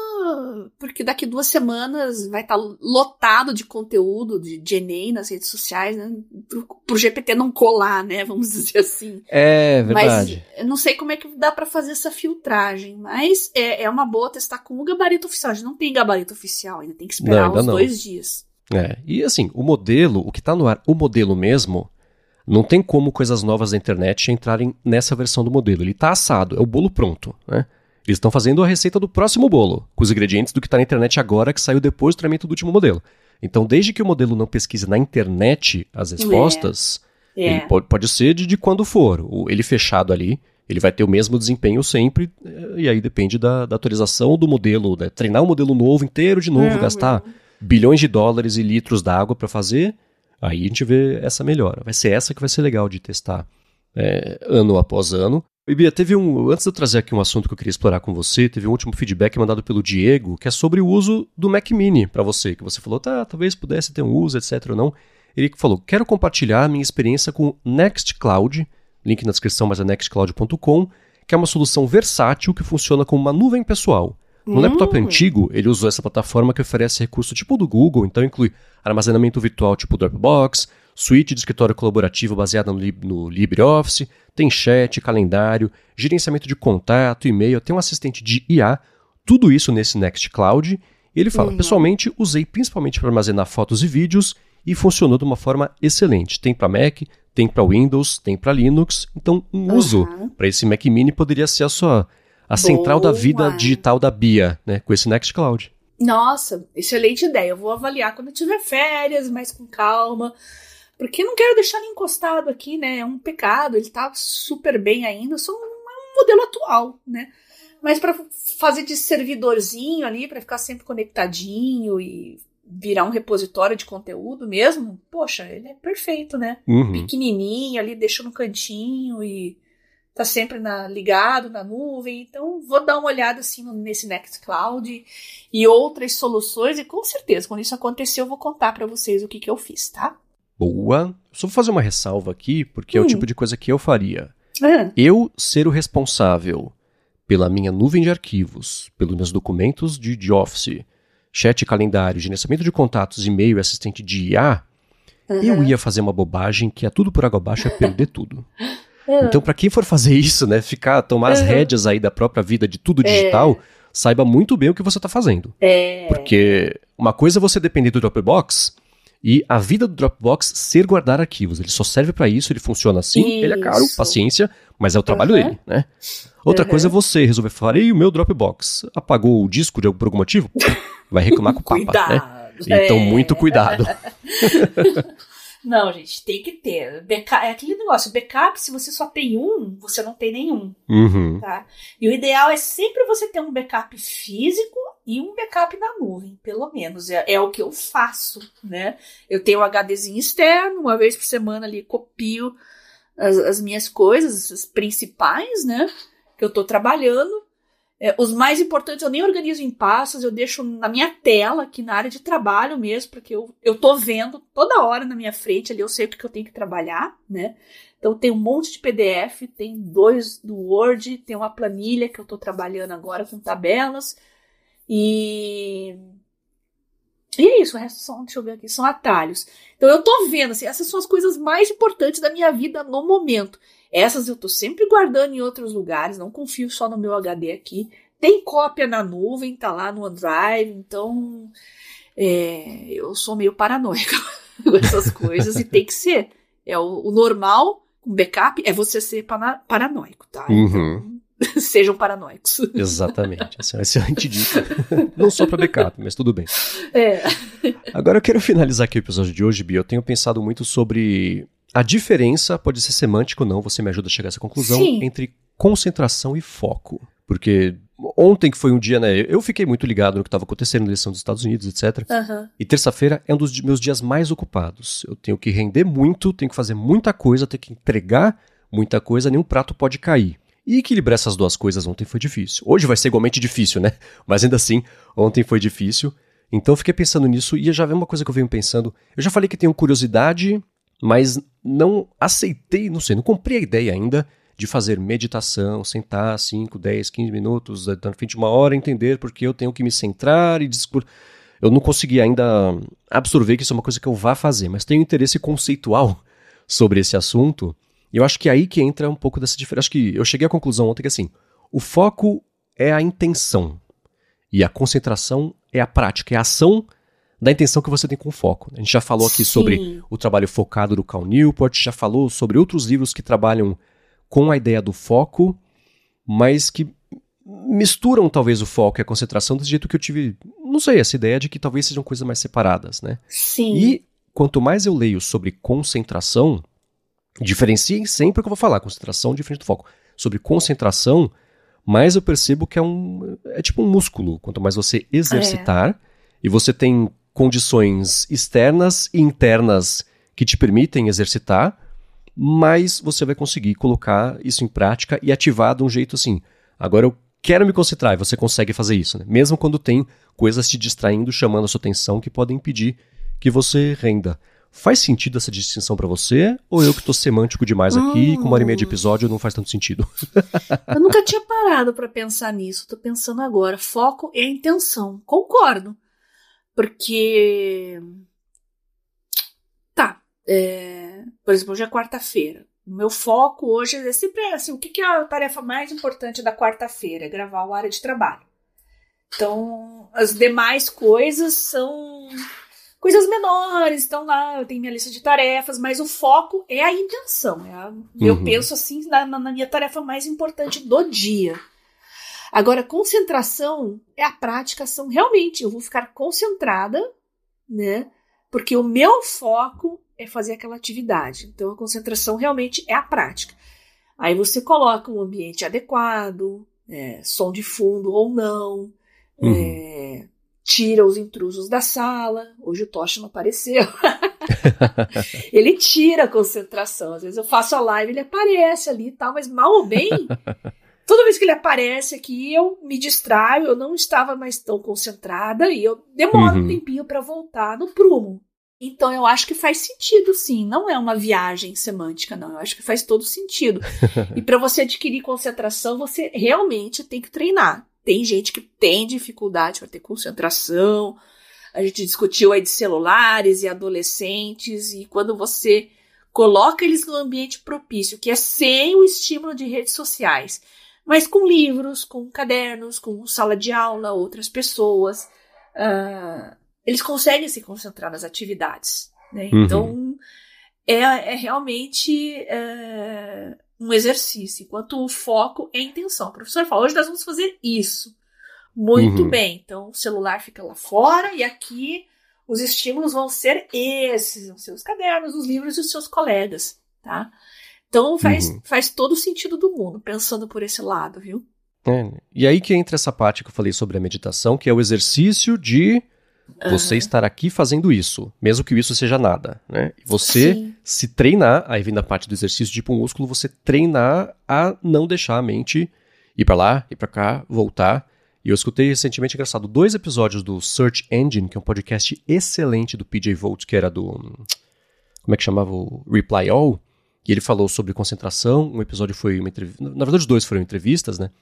porque daqui 2 semanas vai estar lotado de conteúdo de Enem nas redes sociais, né? Pro GPT não colar, né? Vamos dizer assim. É verdade. Mas eu não sei como é que dá pra fazer essa filtragem, mas é uma boa testar com o gabarito oficial. A gente não tem gabarito oficial, ainda tem que esperar uns 2 dias. E assim, o modelo, o que tá no ar, o modelo mesmo... Não tem como coisas novas da internet entrarem nessa versão do modelo. Ele está assado, é o bolo pronto. Né? Eles estão fazendo a receita do próximo bolo, com os ingredientes do que está na internet agora, que saiu depois do treinamento do último modelo. Então, desde que o modelo não pesquise na internet as respostas, ele pode ser de quando for. Ele fechado ali, ele vai ter o mesmo desempenho sempre, e aí depende da atualização do modelo. Né? Treinar um modelo novo inteiro de novo, gastar bilhões de dólares e litros d'água para fazer... Aí a gente vê essa melhora. Vai ser essa que vai ser legal de testar ano após ano. E Bia, antes de eu trazer aqui um assunto que eu queria explorar com você, teve um último feedback mandado pelo Diego, que é sobre o uso do Mac Mini para você, que você falou, talvez pudesse ter um uso, etc. ou não. Ele falou, quero compartilhar a minha experiência com o Nextcloud, link na descrição, mas é nextcloud.com, que é uma solução versátil que funciona como uma nuvem pessoal. No laptop antigo, ele usou essa plataforma que oferece recurso tipo do Google, então inclui armazenamento virtual tipo Dropbox, suíte de escritório colaborativo baseada no LibreOffice, tem chat, calendário, gerenciamento de contato, e-mail, tem um assistente de IA, tudo isso nesse Nextcloud. E ele fala, pessoalmente, usei principalmente para armazenar fotos e vídeos e funcionou de uma forma excelente. Tem para Mac, tem para Windows, tem para Linux, então um uso para esse Mac Mini poderia ser a central da vida digital da Bia, né, com esse Nextcloud. Nossa, excelente ideia. Eu vou avaliar quando eu tiver férias, mais com calma, porque não quero deixar ele encostado aqui, né? É um pecado, ele tá super bem ainda. Eu sou modelo atual, né? Mas para fazer de servidorzinho ali, para ficar sempre conectadinho e virar um repositório de conteúdo mesmo, poxa, ele é perfeito, né? Pequenininho ali, deixa no cantinho e tá sempre ligado na nuvem. Então, vou dar uma olhada assim nesse Nextcloud e outras soluções e com certeza, quando isso acontecer, eu vou contar para vocês o que eu fiz, tá? Boa. Só vou fazer uma ressalva aqui, porque é o tipo de coisa que eu faria. Eu ser o responsável pela minha nuvem de arquivos, pelos meus documentos de Office, chat, calendário, gerenciamento de contatos, e-mail e assistente de IA, eu ia fazer uma bobagem que é tudo por água abaixo, é perder tudo. Então, para quem for fazer isso, né, tomar as rédeas aí da própria vida de tudo digital, saiba muito bem o que você está fazendo. Porque uma coisa é você depender do Dropbox e a vida do Dropbox ser guardar arquivos. Ele só serve para isso, ele funciona assim, ele é caro, paciência, mas é o trabalho dele, né? Outra coisa é você resolver falar, o meu Dropbox apagou o disco por algum motivo? Vai reclamar com o Papa, né? Então, muito cuidado. Não, gente, tem que ter. Backup, é aquele negócio, backup, se você só tem um, você não tem nenhum. Tá? E o ideal é sempre você ter um backup físico e um backup na nuvem, pelo menos. É o que eu faço, né? Eu tenho um HDzinho externo, uma vez por semana ali copio as minhas coisas, as principais, né? Que eu tô trabalhando. Os mais importantes eu nem organizo em pastas, eu deixo na minha tela, aqui na área de trabalho mesmo, porque eu tô vendo toda hora na minha frente, ali eu sei o que eu tenho que trabalhar, né? Então tem um monte de PDF, tem 2 do Word, tem uma planilha que eu tô trabalhando agora com tabelas, e é isso, o resto deixa eu ver aqui, são atalhos. Então eu tô vendo, assim, essas são as coisas mais importantes da minha vida no momento. Essas eu tô sempre guardando em outros lugares, não confio só no meu HD aqui. Tem cópia na nuvem, tá lá no OneDrive, então eu sou meio paranoica com essas coisas e tem que ser. O normal, com backup, é você ser paranoico, tá? Então, sejam paranoicos. Exatamente, essa é uma excelente dica. Não só para backup, mas tudo bem. Agora eu quero finalizar aqui o episódio de hoje, Bia. Eu tenho pensado muito sobre a diferença, pode ser semântica ou não, você me ajuda a chegar a essa conclusão, entre concentração e foco. Porque ontem que foi um dia, né, eu fiquei muito ligado no que estava acontecendo na eleição dos Estados Unidos, etc. E terça-feira é um dos meus dias mais ocupados. Eu tenho que render muito, tenho que fazer muita coisa, tenho que entregar muita coisa, nenhum prato pode cair. E equilibrar essas duas coisas ontem foi difícil. Hoje vai ser igualmente difícil, né? Mas ainda assim, ontem foi difícil. Então eu fiquei pensando nisso e já vi uma coisa que eu venho pensando. Eu já falei que tenho curiosidade, mas não aceitei, não sei, não comprei a ideia ainda de fazer meditação, sentar 5, 10, 15 minutos, na frente de uma hora, entender porque eu tenho que me centrar e eu não consegui ainda absorver que isso é uma coisa que eu vá fazer, mas tenho interesse conceitual sobre esse assunto. E eu acho que é aí que entra um pouco dessa diferença. Acho que eu cheguei à conclusão ontem que assim, o foco é a intenção e a concentração é a prática, é a ação da intenção que você tem com o foco. A gente já falou aqui sobre o trabalho focado do Cal Newport, já falou sobre outros livros que trabalham com a ideia do foco, mas que misturam talvez o foco e a concentração desse jeito que eu tive, não sei, essa ideia de que talvez sejam coisas mais separadas, né? Sim. E quanto mais eu leio sobre concentração, diferenciem sempre o que eu vou falar, concentração diferente do foco. Sobre concentração, mais eu percebo que é tipo um músculo. Quanto mais você exercitar, e você tem condições externas e internas que te permitem exercitar, mais você vai conseguir colocar isso em prática e ativar de um jeito assim. Agora eu quero me concentrar, e você consegue fazer isso, né? Mesmo quando tem coisas te distraindo, chamando a sua atenção, que podem impedir que você renda. Faz sentido essa distinção pra você? Ou eu que tô semântico demais aqui e com 1h30 de episódio não faz tanto sentido? Eu nunca tinha parado pra pensar nisso. Tô pensando agora. Foco e a intenção. Concordo. Porque... Tá. Por exemplo, hoje é quarta-feira. O meu foco hoje é sempre assim, o que é a tarefa mais importante da quarta-feira? É gravar o área de trabalho. Então, as demais coisas são... coisas menores, estão lá, eu tenho minha lista de tarefas, mas o foco é a intenção. Eu penso assim na minha tarefa mais importante do dia. Agora, concentração é a prática, realmente, eu vou ficar concentrada, né? Porque o meu foco é fazer aquela atividade. Então, a concentração realmente é a prática. Aí você coloca um ambiente adequado, som de fundo ou não, tira os intrusos da sala. Hoje o Tocha não apareceu. Ele tira a concentração. Às vezes eu faço a live, ele aparece ali e tal, mas mal ou bem, toda vez que ele aparece aqui, eu me distraio, eu não estava mais tão concentrada e eu demoro um tempinho para voltar no prumo. Então eu acho que faz sentido, sim. Não é uma viagem semântica, não. Eu acho que faz todo sentido. E para você adquirir concentração, você realmente tem que treinar. Tem gente que tem dificuldade para ter concentração. A gente discutiu aí de celulares e adolescentes. E quando você coloca eles no ambiente propício, que é sem o estímulo de redes sociais, mas com livros, com cadernos, com sala de aula, outras pessoas, eles conseguem se concentrar nas atividades, né? Então, é realmente um exercício, enquanto o foco é a intenção. O professor fala, hoje nós vamos fazer isso. Muito bem, então o celular fica lá fora e aqui os estímulos vão ser esses, os seus cadernos, os livros e os seus colegas, tá? Então faz todo o sentido do mundo, pensando por esse lado, viu? E aí que entra essa parte que eu falei sobre a meditação, que é o exercício de você estar aqui fazendo isso, mesmo que isso seja nada, né? Você se treinar, aí vem da parte do exercício tipo músculo, você treinar a não deixar a mente ir pra lá, ir pra cá, voltar. E eu escutei recentemente, engraçado, 2 episódios do Search Engine, que é um podcast excelente do PJ Vogt, que era do... Como é que chamava? O Reply All. E ele falou sobre concentração. Um episódio foi uma entrevista... Na verdade, os 2 foram entrevistas, né?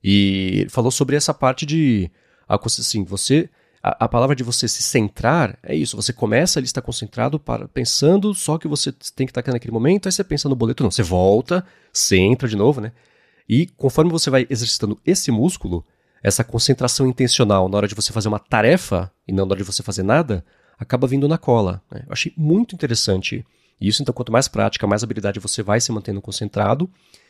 E ele falou sobre essa parte de... Assim, você... A palavra de você se centrar é isso. Você começa ali, está concentrado, pensando só que você tem que estar naquele momento, aí você pensa no boleto. Não, você volta, você entra de novo, né? E conforme você vai exercitando esse músculo, essa concentração intencional na hora de você fazer uma tarefa e não na hora de você fazer nada, acaba vindo na cola, né? Eu achei muito interessante isso. Então, quanto mais prática, mais habilidade você vai se mantendo concentrado.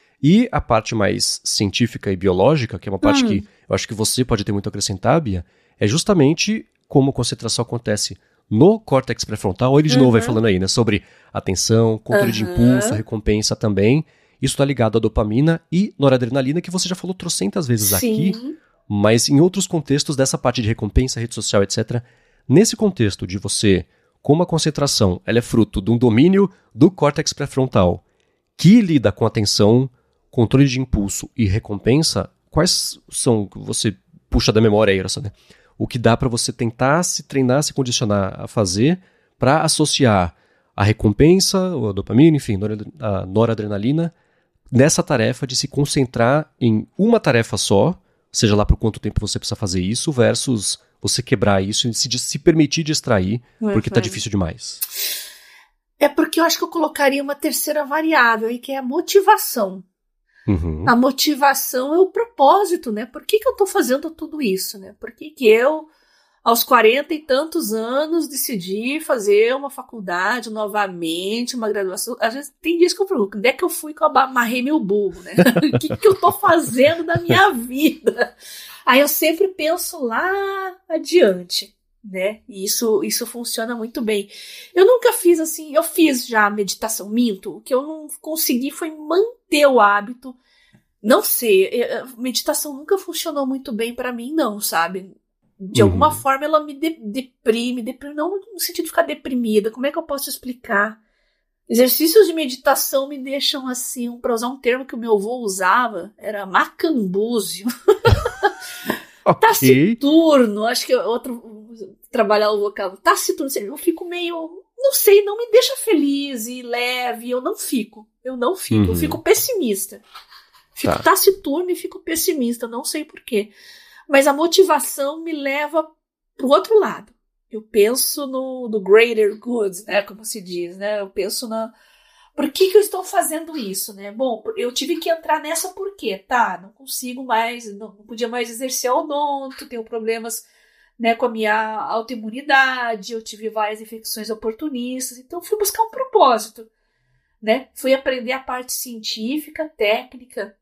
E a parte mais científica e biológica, que é uma parte que eu acho que você pode ter muito a acrescentar, Bia, é justamente como a concentração acontece no córtex pré-frontal. Ele de novo vai falando aí, né, sobre atenção, controle de impulso, recompensa também. Isso está ligado à dopamina e noradrenalina, que você já falou trocentas vezes aqui, mas em outros contextos dessa parte de recompensa, rede social, etc. Nesse contexto de você, como a concentração ela é fruto de um domínio do córtex pré-frontal que lida com atenção, controle de impulso e recompensa, quais são, você puxa da memória aí, né? O que dá para você tentar se treinar, se condicionar a fazer para associar a recompensa, a dopamina, enfim, a noradrenalina, nessa tarefa de se concentrar em uma tarefa só, seja lá por quanto tempo você precisa fazer isso, versus você quebrar isso e se permitir distrair, porque tá difícil demais. É porque eu acho que eu colocaria uma terceira variável aí, que é a motivação. A motivação é o propósito, né? Por que eu tô fazendo tudo isso, né? Por que eu, aos 40 e tantos anos, decidi fazer uma faculdade novamente, uma graduação? Às vezes tem dias que eu pergunto, onde é que eu fui que eu amarrei meu burro, né? O que eu tô fazendo da minha vida? Aí eu sempre penso lá adiante, né? E isso funciona muito bem. Eu nunca fiz assim, eu fiz já a meditação, minto. O que eu não consegui foi manter o hábito. Não sei, meditação nunca funcionou muito bem pra mim, não, sabe? De alguma forma ela me deprime, não no sentido de ficar deprimida. Como é que eu posso explicar? Exercícios de meditação me deixam assim, para usar um termo que o meu avô usava, era macambúzio. Taciturno, acho que outro trabalhar o vocábulo. Taciturno, eu fico meio, não sei, não me deixa feliz e leve, eu não fico, eu fico pessimista. Fico taciturno e fico pessimista, não sei porquê. Mas a motivação me leva pro outro lado. Eu penso no greater good, né, como se diz, né? Eu penso por que eu estou fazendo isso, né? Bom, eu tive que entrar nessa por quê? Tá, não consigo mais, não podia mais exercer odonto, tenho problemas, né, com a minha autoimunidade, eu tive várias infecções oportunistas, então fui buscar um propósito, né? Fui aprender a parte científica, técnica,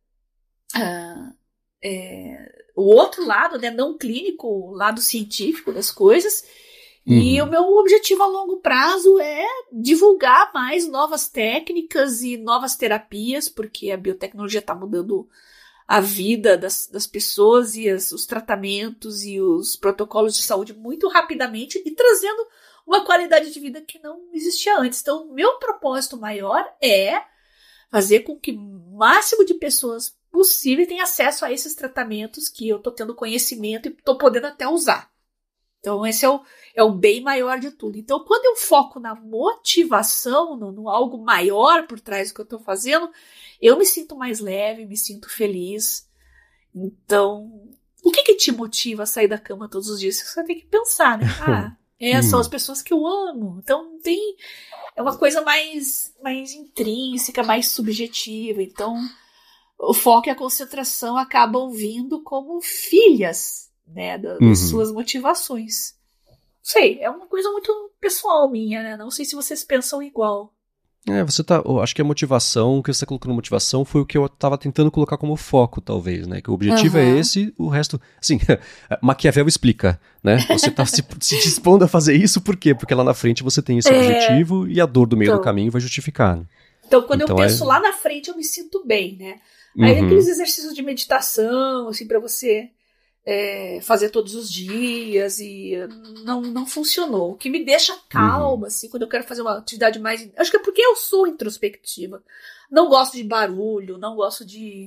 o outro lado, né, não clínico, o lado científico das coisas, E o meu objetivo a longo prazo é divulgar mais novas técnicas e novas terapias, porque a biotecnologia está mudando a vida das pessoas e os tratamentos e os protocolos de saúde muito rapidamente e trazendo uma qualidade de vida que não existia antes. Então, meu propósito maior é fazer com que o máximo de pessoas possível tenha acesso a esses tratamentos que eu estou tendo conhecimento e estou podendo até usar. Então, esse é o bem maior de tudo. Então, quando eu foco na motivação, no algo maior por trás do que eu estou fazendo, eu me sinto mais leve, me sinto feliz. Então, o que te motiva a sair da cama todos os dias? Você tem que pensar, né? São as pessoas que eu amo. Então, é uma coisa mais intrínseca, mais subjetiva. Então, o foco e a concentração acabam vindo como filhas, né, das suas motivações. Não sei, é uma coisa muito pessoal minha, né? Não sei se vocês pensam igual. Acho que a motivação, o que você está colocando motivação foi o que eu estava tentando colocar como foco, talvez, né? Que o objetivo é esse, o resto, assim, Maquiavel explica, né? Você está se dispondo a fazer isso, por quê? Porque lá na frente você tem esse objetivo e a dor do meio do caminho vai justificar. Né? Então, quando eu penso lá na frente, eu me sinto bem, né? Aí aqueles exercícios de meditação, assim, para você fazer todos os dias e não funcionou. O que me deixa calma, assim, quando eu quero fazer uma atividade mais... Acho que é porque eu sou introspectiva. Não gosto de barulho, não gosto de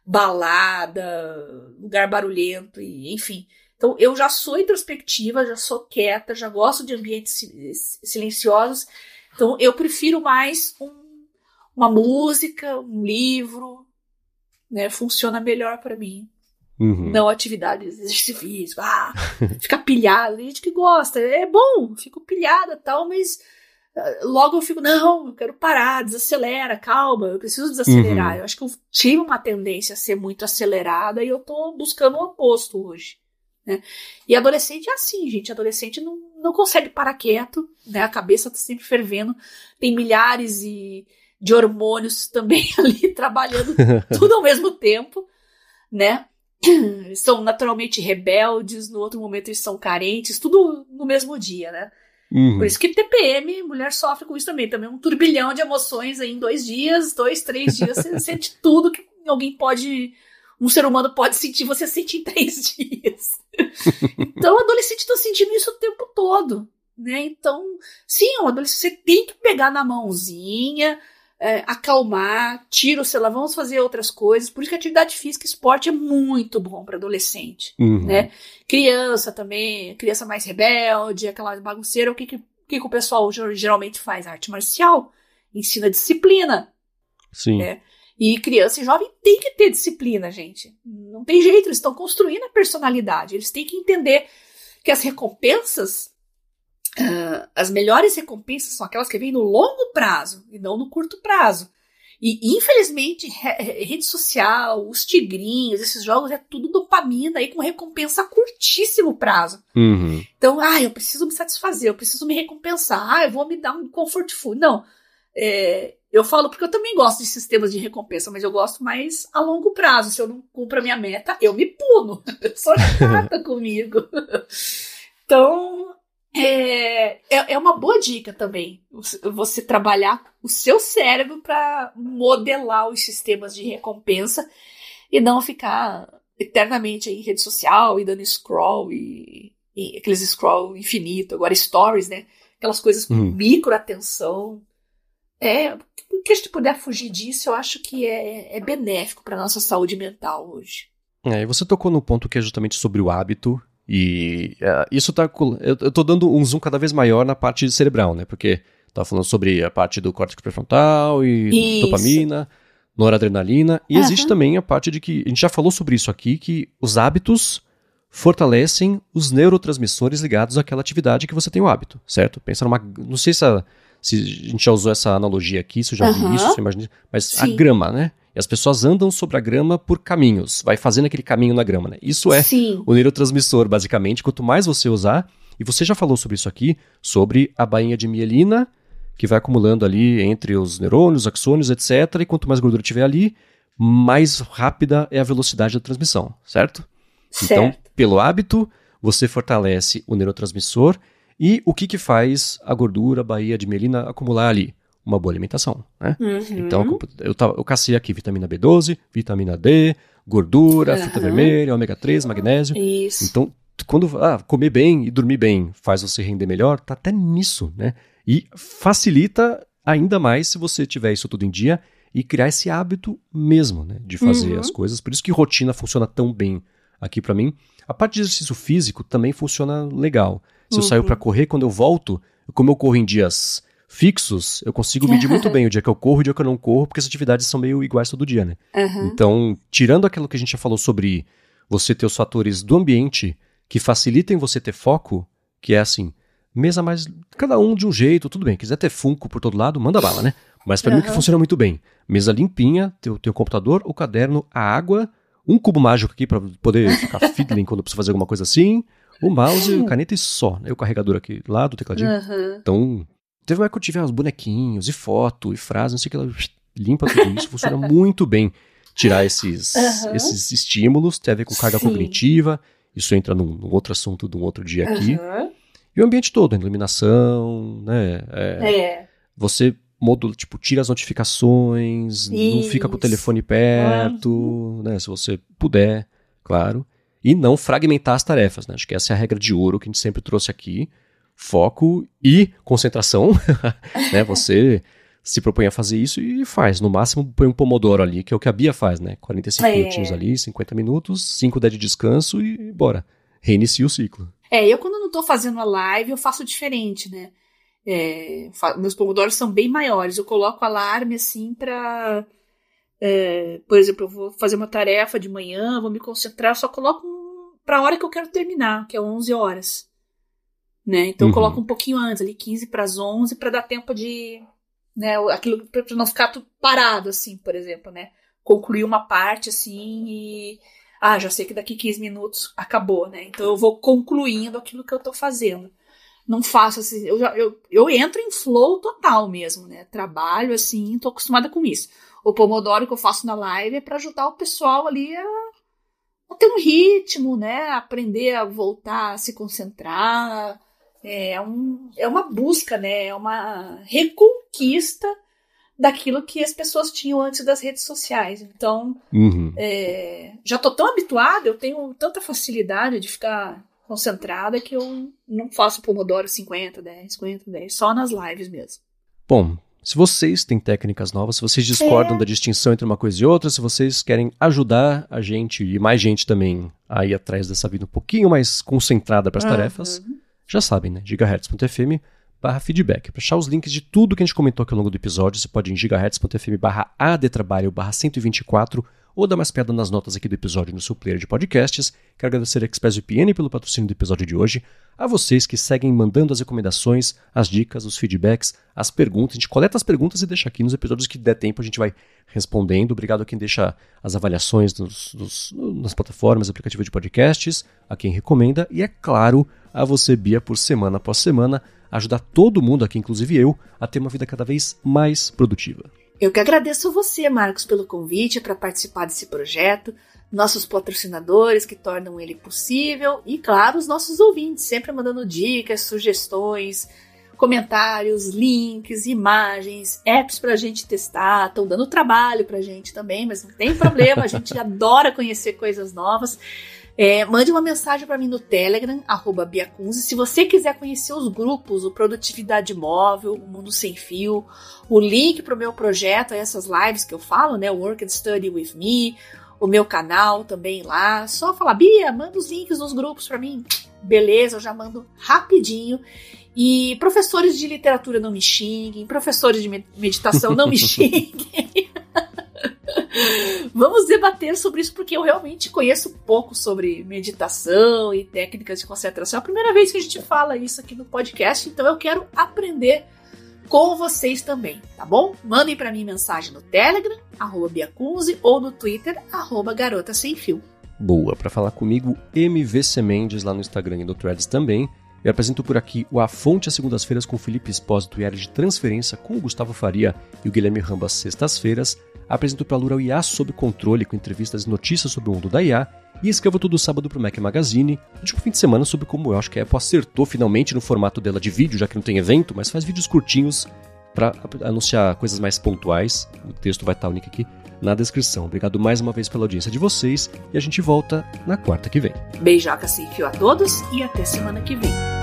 balada, lugar barulhento, enfim. Então, eu já sou introspectiva, já sou quieta, já gosto de ambientes silenciosos. Então, eu prefiro mais uma música, um livro, né? Funciona melhor para mim. Não atividades, exercício físico, ficar pilhada, tem gente que gosta, é bom, fico pilhada e tal, mas logo eu fico, não, eu quero parar, desacelera, calma, eu preciso desacelerar. Eu acho que eu tive uma tendência a ser muito acelerada e eu tô buscando o oposto hoje, né? E adolescente é assim, gente, adolescente não consegue parar quieto, né? A cabeça tá sempre fervendo, tem milhares de hormônios também ali trabalhando tudo ao mesmo tempo, né? São naturalmente rebeldes, no outro momento eles são carentes, tudo no mesmo dia, né? Por isso que TPM, mulher sofre com isso também é um turbilhão de emoções aí em 2 dias, 2, 3 dias, você sente tudo que um ser humano pode sentir, você sente em 3 dias. Então o adolescente tá sentindo isso o tempo todo, né? Então, sim, o adolescente, você tem que pegar na mãozinha, acalmar, tira o celular, vamos fazer outras coisas. Por isso que atividade física e esporte é muito bom para adolescente, né? Criança também, criança mais rebelde, aquela bagunceira, o que o pessoal geralmente faz? Arte marcial, ensina disciplina. Sim. Né? E criança e jovem tem que ter disciplina, gente. Não tem jeito, eles estão construindo a personalidade. Eles têm que entender que as recompensas, as melhores recompensas são aquelas que vêm no longo prazo e não no curto prazo. E, infelizmente, rede social, os tigrinhos, esses jogos, é tudo dopamina aí com recompensa a curtíssimo prazo. Então, eu preciso me satisfazer, eu preciso me recompensar, eu vou me dar um comfort food. Não, eu falo porque eu também gosto de sistemas de recompensa, mas eu gosto mais a longo prazo. Se eu não cumpro a minha meta, eu me puno. A pessoa chata comigo. Então... É uma boa dica também você trabalhar o seu cérebro para modelar os sistemas de recompensa e não ficar eternamente em rede social e dando scroll e aqueles scroll infinito, agora stories, né? Aquelas coisas com micro atenção. O que a gente puder fugir disso, eu acho que é benéfico para nossa saúde mental hoje. E você tocou no ponto que é justamente sobre o hábito. E isso eu tô dando um zoom cada vez maior na parte cerebral, né? Porque tava falando sobre a parte do córtex pré-frontal e dopamina, noradrenalina. E existe também a parte de que, a gente já falou sobre isso aqui, que os hábitos fortalecem os neurotransmissores ligados àquela atividade que você tem o hábito, certo? Pensa não sei se a gente já usou essa analogia aqui, se eu já vi isso, mas sim. A grama, né? E as pessoas andam sobre a grama por caminhos, vai fazendo aquele caminho na grama, né? Isso é o neurotransmissor, basicamente. Quanto mais você usar, e você já falou sobre isso aqui, sobre a bainha de mielina, que vai acumulando ali entre os neurônios, axônios, etc. E quanto mais gordura tiver ali, mais rápida é a velocidade da transmissão, certo? Então, pelo hábito, você fortalece o neurotransmissor E o que faz a gordura, a baía de mielina acumular ali? Uma boa alimentação, né? Então, eu cacei aqui vitamina B12, vitamina D, gordura, fruta vermelha, ômega 3, magnésio. Isso. Então, quando comer bem e dormir bem faz você render melhor, tá até nisso, né? E facilita ainda mais se você tiver isso tudo em dia e criar esse hábito mesmo, né? De fazer as coisas. Por isso que rotina funciona tão bem aqui pra mim. A parte de exercício físico também funciona legal. Se eu saio pra correr, quando eu volto, como eu corro em dias fixos, eu consigo medir muito bem o dia que eu corro e o dia que eu não corro, porque as atividades são meio iguais todo dia, né? Então, tirando aquilo que a gente já falou sobre você ter os fatores do ambiente que facilitem você ter foco, que é assim, mesa mais, cada um de um jeito, tudo bem, quiser ter Funko por todo lado, manda bala, né? Mas pra mim o que funciona muito bem, mesa limpinha, teu computador, o caderno, a água, um cubo mágico aqui pra poder ficar fiddling quando eu preciso fazer alguma coisa assim, o mouse, caneta e só, né? O carregador aqui lá do tecladinho. Então, teve uma época que eu tive uns bonequinhos e foto e frase, não sei o que, ela limpa tudo isso, funciona muito bem. Tirar esses estímulos, tem a ver com carga cognitiva, isso entra num outro assunto de um outro dia aqui. E o ambiente todo, a iluminação, né? Você modula, tipo, tira as notificações, não fica com o telefone perto, né? Se você puder, claro. E não fragmentar as tarefas, né? Acho que essa é a regra de ouro que a gente sempre trouxe aqui. Foco e concentração, né? Você se propõe a fazer isso e faz. No máximo, põe um pomodoro ali, que é o que a Bia faz, né? 45 minutinhos ali, 50 minutos, 5 de descanso e bora. Reinicia o ciclo. Eu quando não tô fazendo a live, eu faço diferente, né? Meus pomodoros são bem maiores. Eu coloco alarme, assim, pra... por exemplo, eu vou fazer uma tarefa de manhã, vou me concentrar, eu só coloco pra hora que eu quero terminar, que é 11 horas. Né? Então eu coloco um pouquinho antes, ali 15 para as 11, para dar tempo de, né, aquilo, para não ficar tudo parado, assim, por exemplo, né? Concluir uma parte, assim, e já sei que daqui 15 minutos acabou, né? Então eu vou concluindo aquilo que eu tô fazendo. Não faço assim, eu entro em flow total mesmo, né? Trabalho, assim, tô acostumada com isso. O Pomodoro que eu faço na live é para ajudar o pessoal ali a ter um ritmo, né? Aprender a voltar a se concentrar. É uma busca, né? É uma reconquista daquilo que as pessoas tinham antes das redes sociais. Então, já tô tão habituada, eu tenho tanta facilidade de ficar concentrada que eu não faço Pomodoro 50, 10, só nas lives mesmo. Bom, se vocês têm técnicas novas, se vocês discordam da distinção entre uma coisa e outra, se vocês querem ajudar a gente e mais gente também a ir atrás dessa vida um pouquinho mais concentrada para as tarefas, já sabem, né? gigahertz.fm/feedback. Para achar os links de tudo que a gente comentou aqui ao longo do episódio, você pode ir em gigahertz.fm/adetrabalho/124 ou dar mais piada nas notas aqui do episódio no seu player de podcasts. Quero agradecer a ExpressVPN pelo patrocínio do episódio de hoje, a vocês que seguem mandando as recomendações, as dicas, os feedbacks, as perguntas. A gente coleta as perguntas e deixa aqui nos episódios que der tempo, a gente vai respondendo. Obrigado a quem deixa as avaliações nas plataformas, aplicativos de podcasts, a quem recomenda e, é claro, a você, Bia, por semana após semana, ajudar todo mundo aqui, inclusive eu, a ter uma vida cada vez mais produtiva. Eu que agradeço a você, Marcos, pelo convite para participar desse projeto, nossos patrocinadores que tornam ele possível e, claro, os nossos ouvintes, sempre mandando dicas, sugestões, comentários, links, imagens, apps para a gente testar, estão dando trabalho para a gente também, mas não tem problema, a gente adora conhecer coisas novas. Mande uma mensagem para mim no Telegram, @biacunzi. Se você quiser conhecer os grupos, o Produtividade Móvel, o Mundo Sem Fio, o link para o meu projeto, essas lives que eu falo, né, Work and Study with Me, o meu canal também lá, só falar, Bia, manda os links nos grupos para mim. Beleza, eu já mando rapidinho. E professores de literatura não me xinguem, professores de meditação não me xinguem. Vamos debater sobre isso, porque eu realmente conheço pouco sobre meditação e técnicas de concentração. É a primeira vez que a gente fala isso aqui no podcast, então eu quero aprender com vocês também, tá bom? Mandem para mim mensagem no Telegram, @biacunzi, ou no Twitter, @garotasemfio. Boa, para falar comigo, MVC Mendes lá no Instagram e no Threads também. Eu apresento por aqui o A Fonte às segundas-feiras com o Felipe Espósito e área de transferência com o Gustavo Faria e o Guilherme Ramba às sextas-feiras. Apresento para a Lural IA Sob Controle com entrevistas e notícias sobre o mundo da IA. E escrevo todo sábado pro Mac Magazine, no último fim de semana, sobre como eu acho que a Apple acertou finalmente no formato dela de vídeo, já que não tem evento, mas faz vídeos curtinhos para anunciar coisas mais pontuais. O texto vai estar o link aqui na descrição. Obrigado mais uma vez pela audiência de vocês e a gente volta na quarta que vem. Beijoca sem fio a todos e até semana que vem.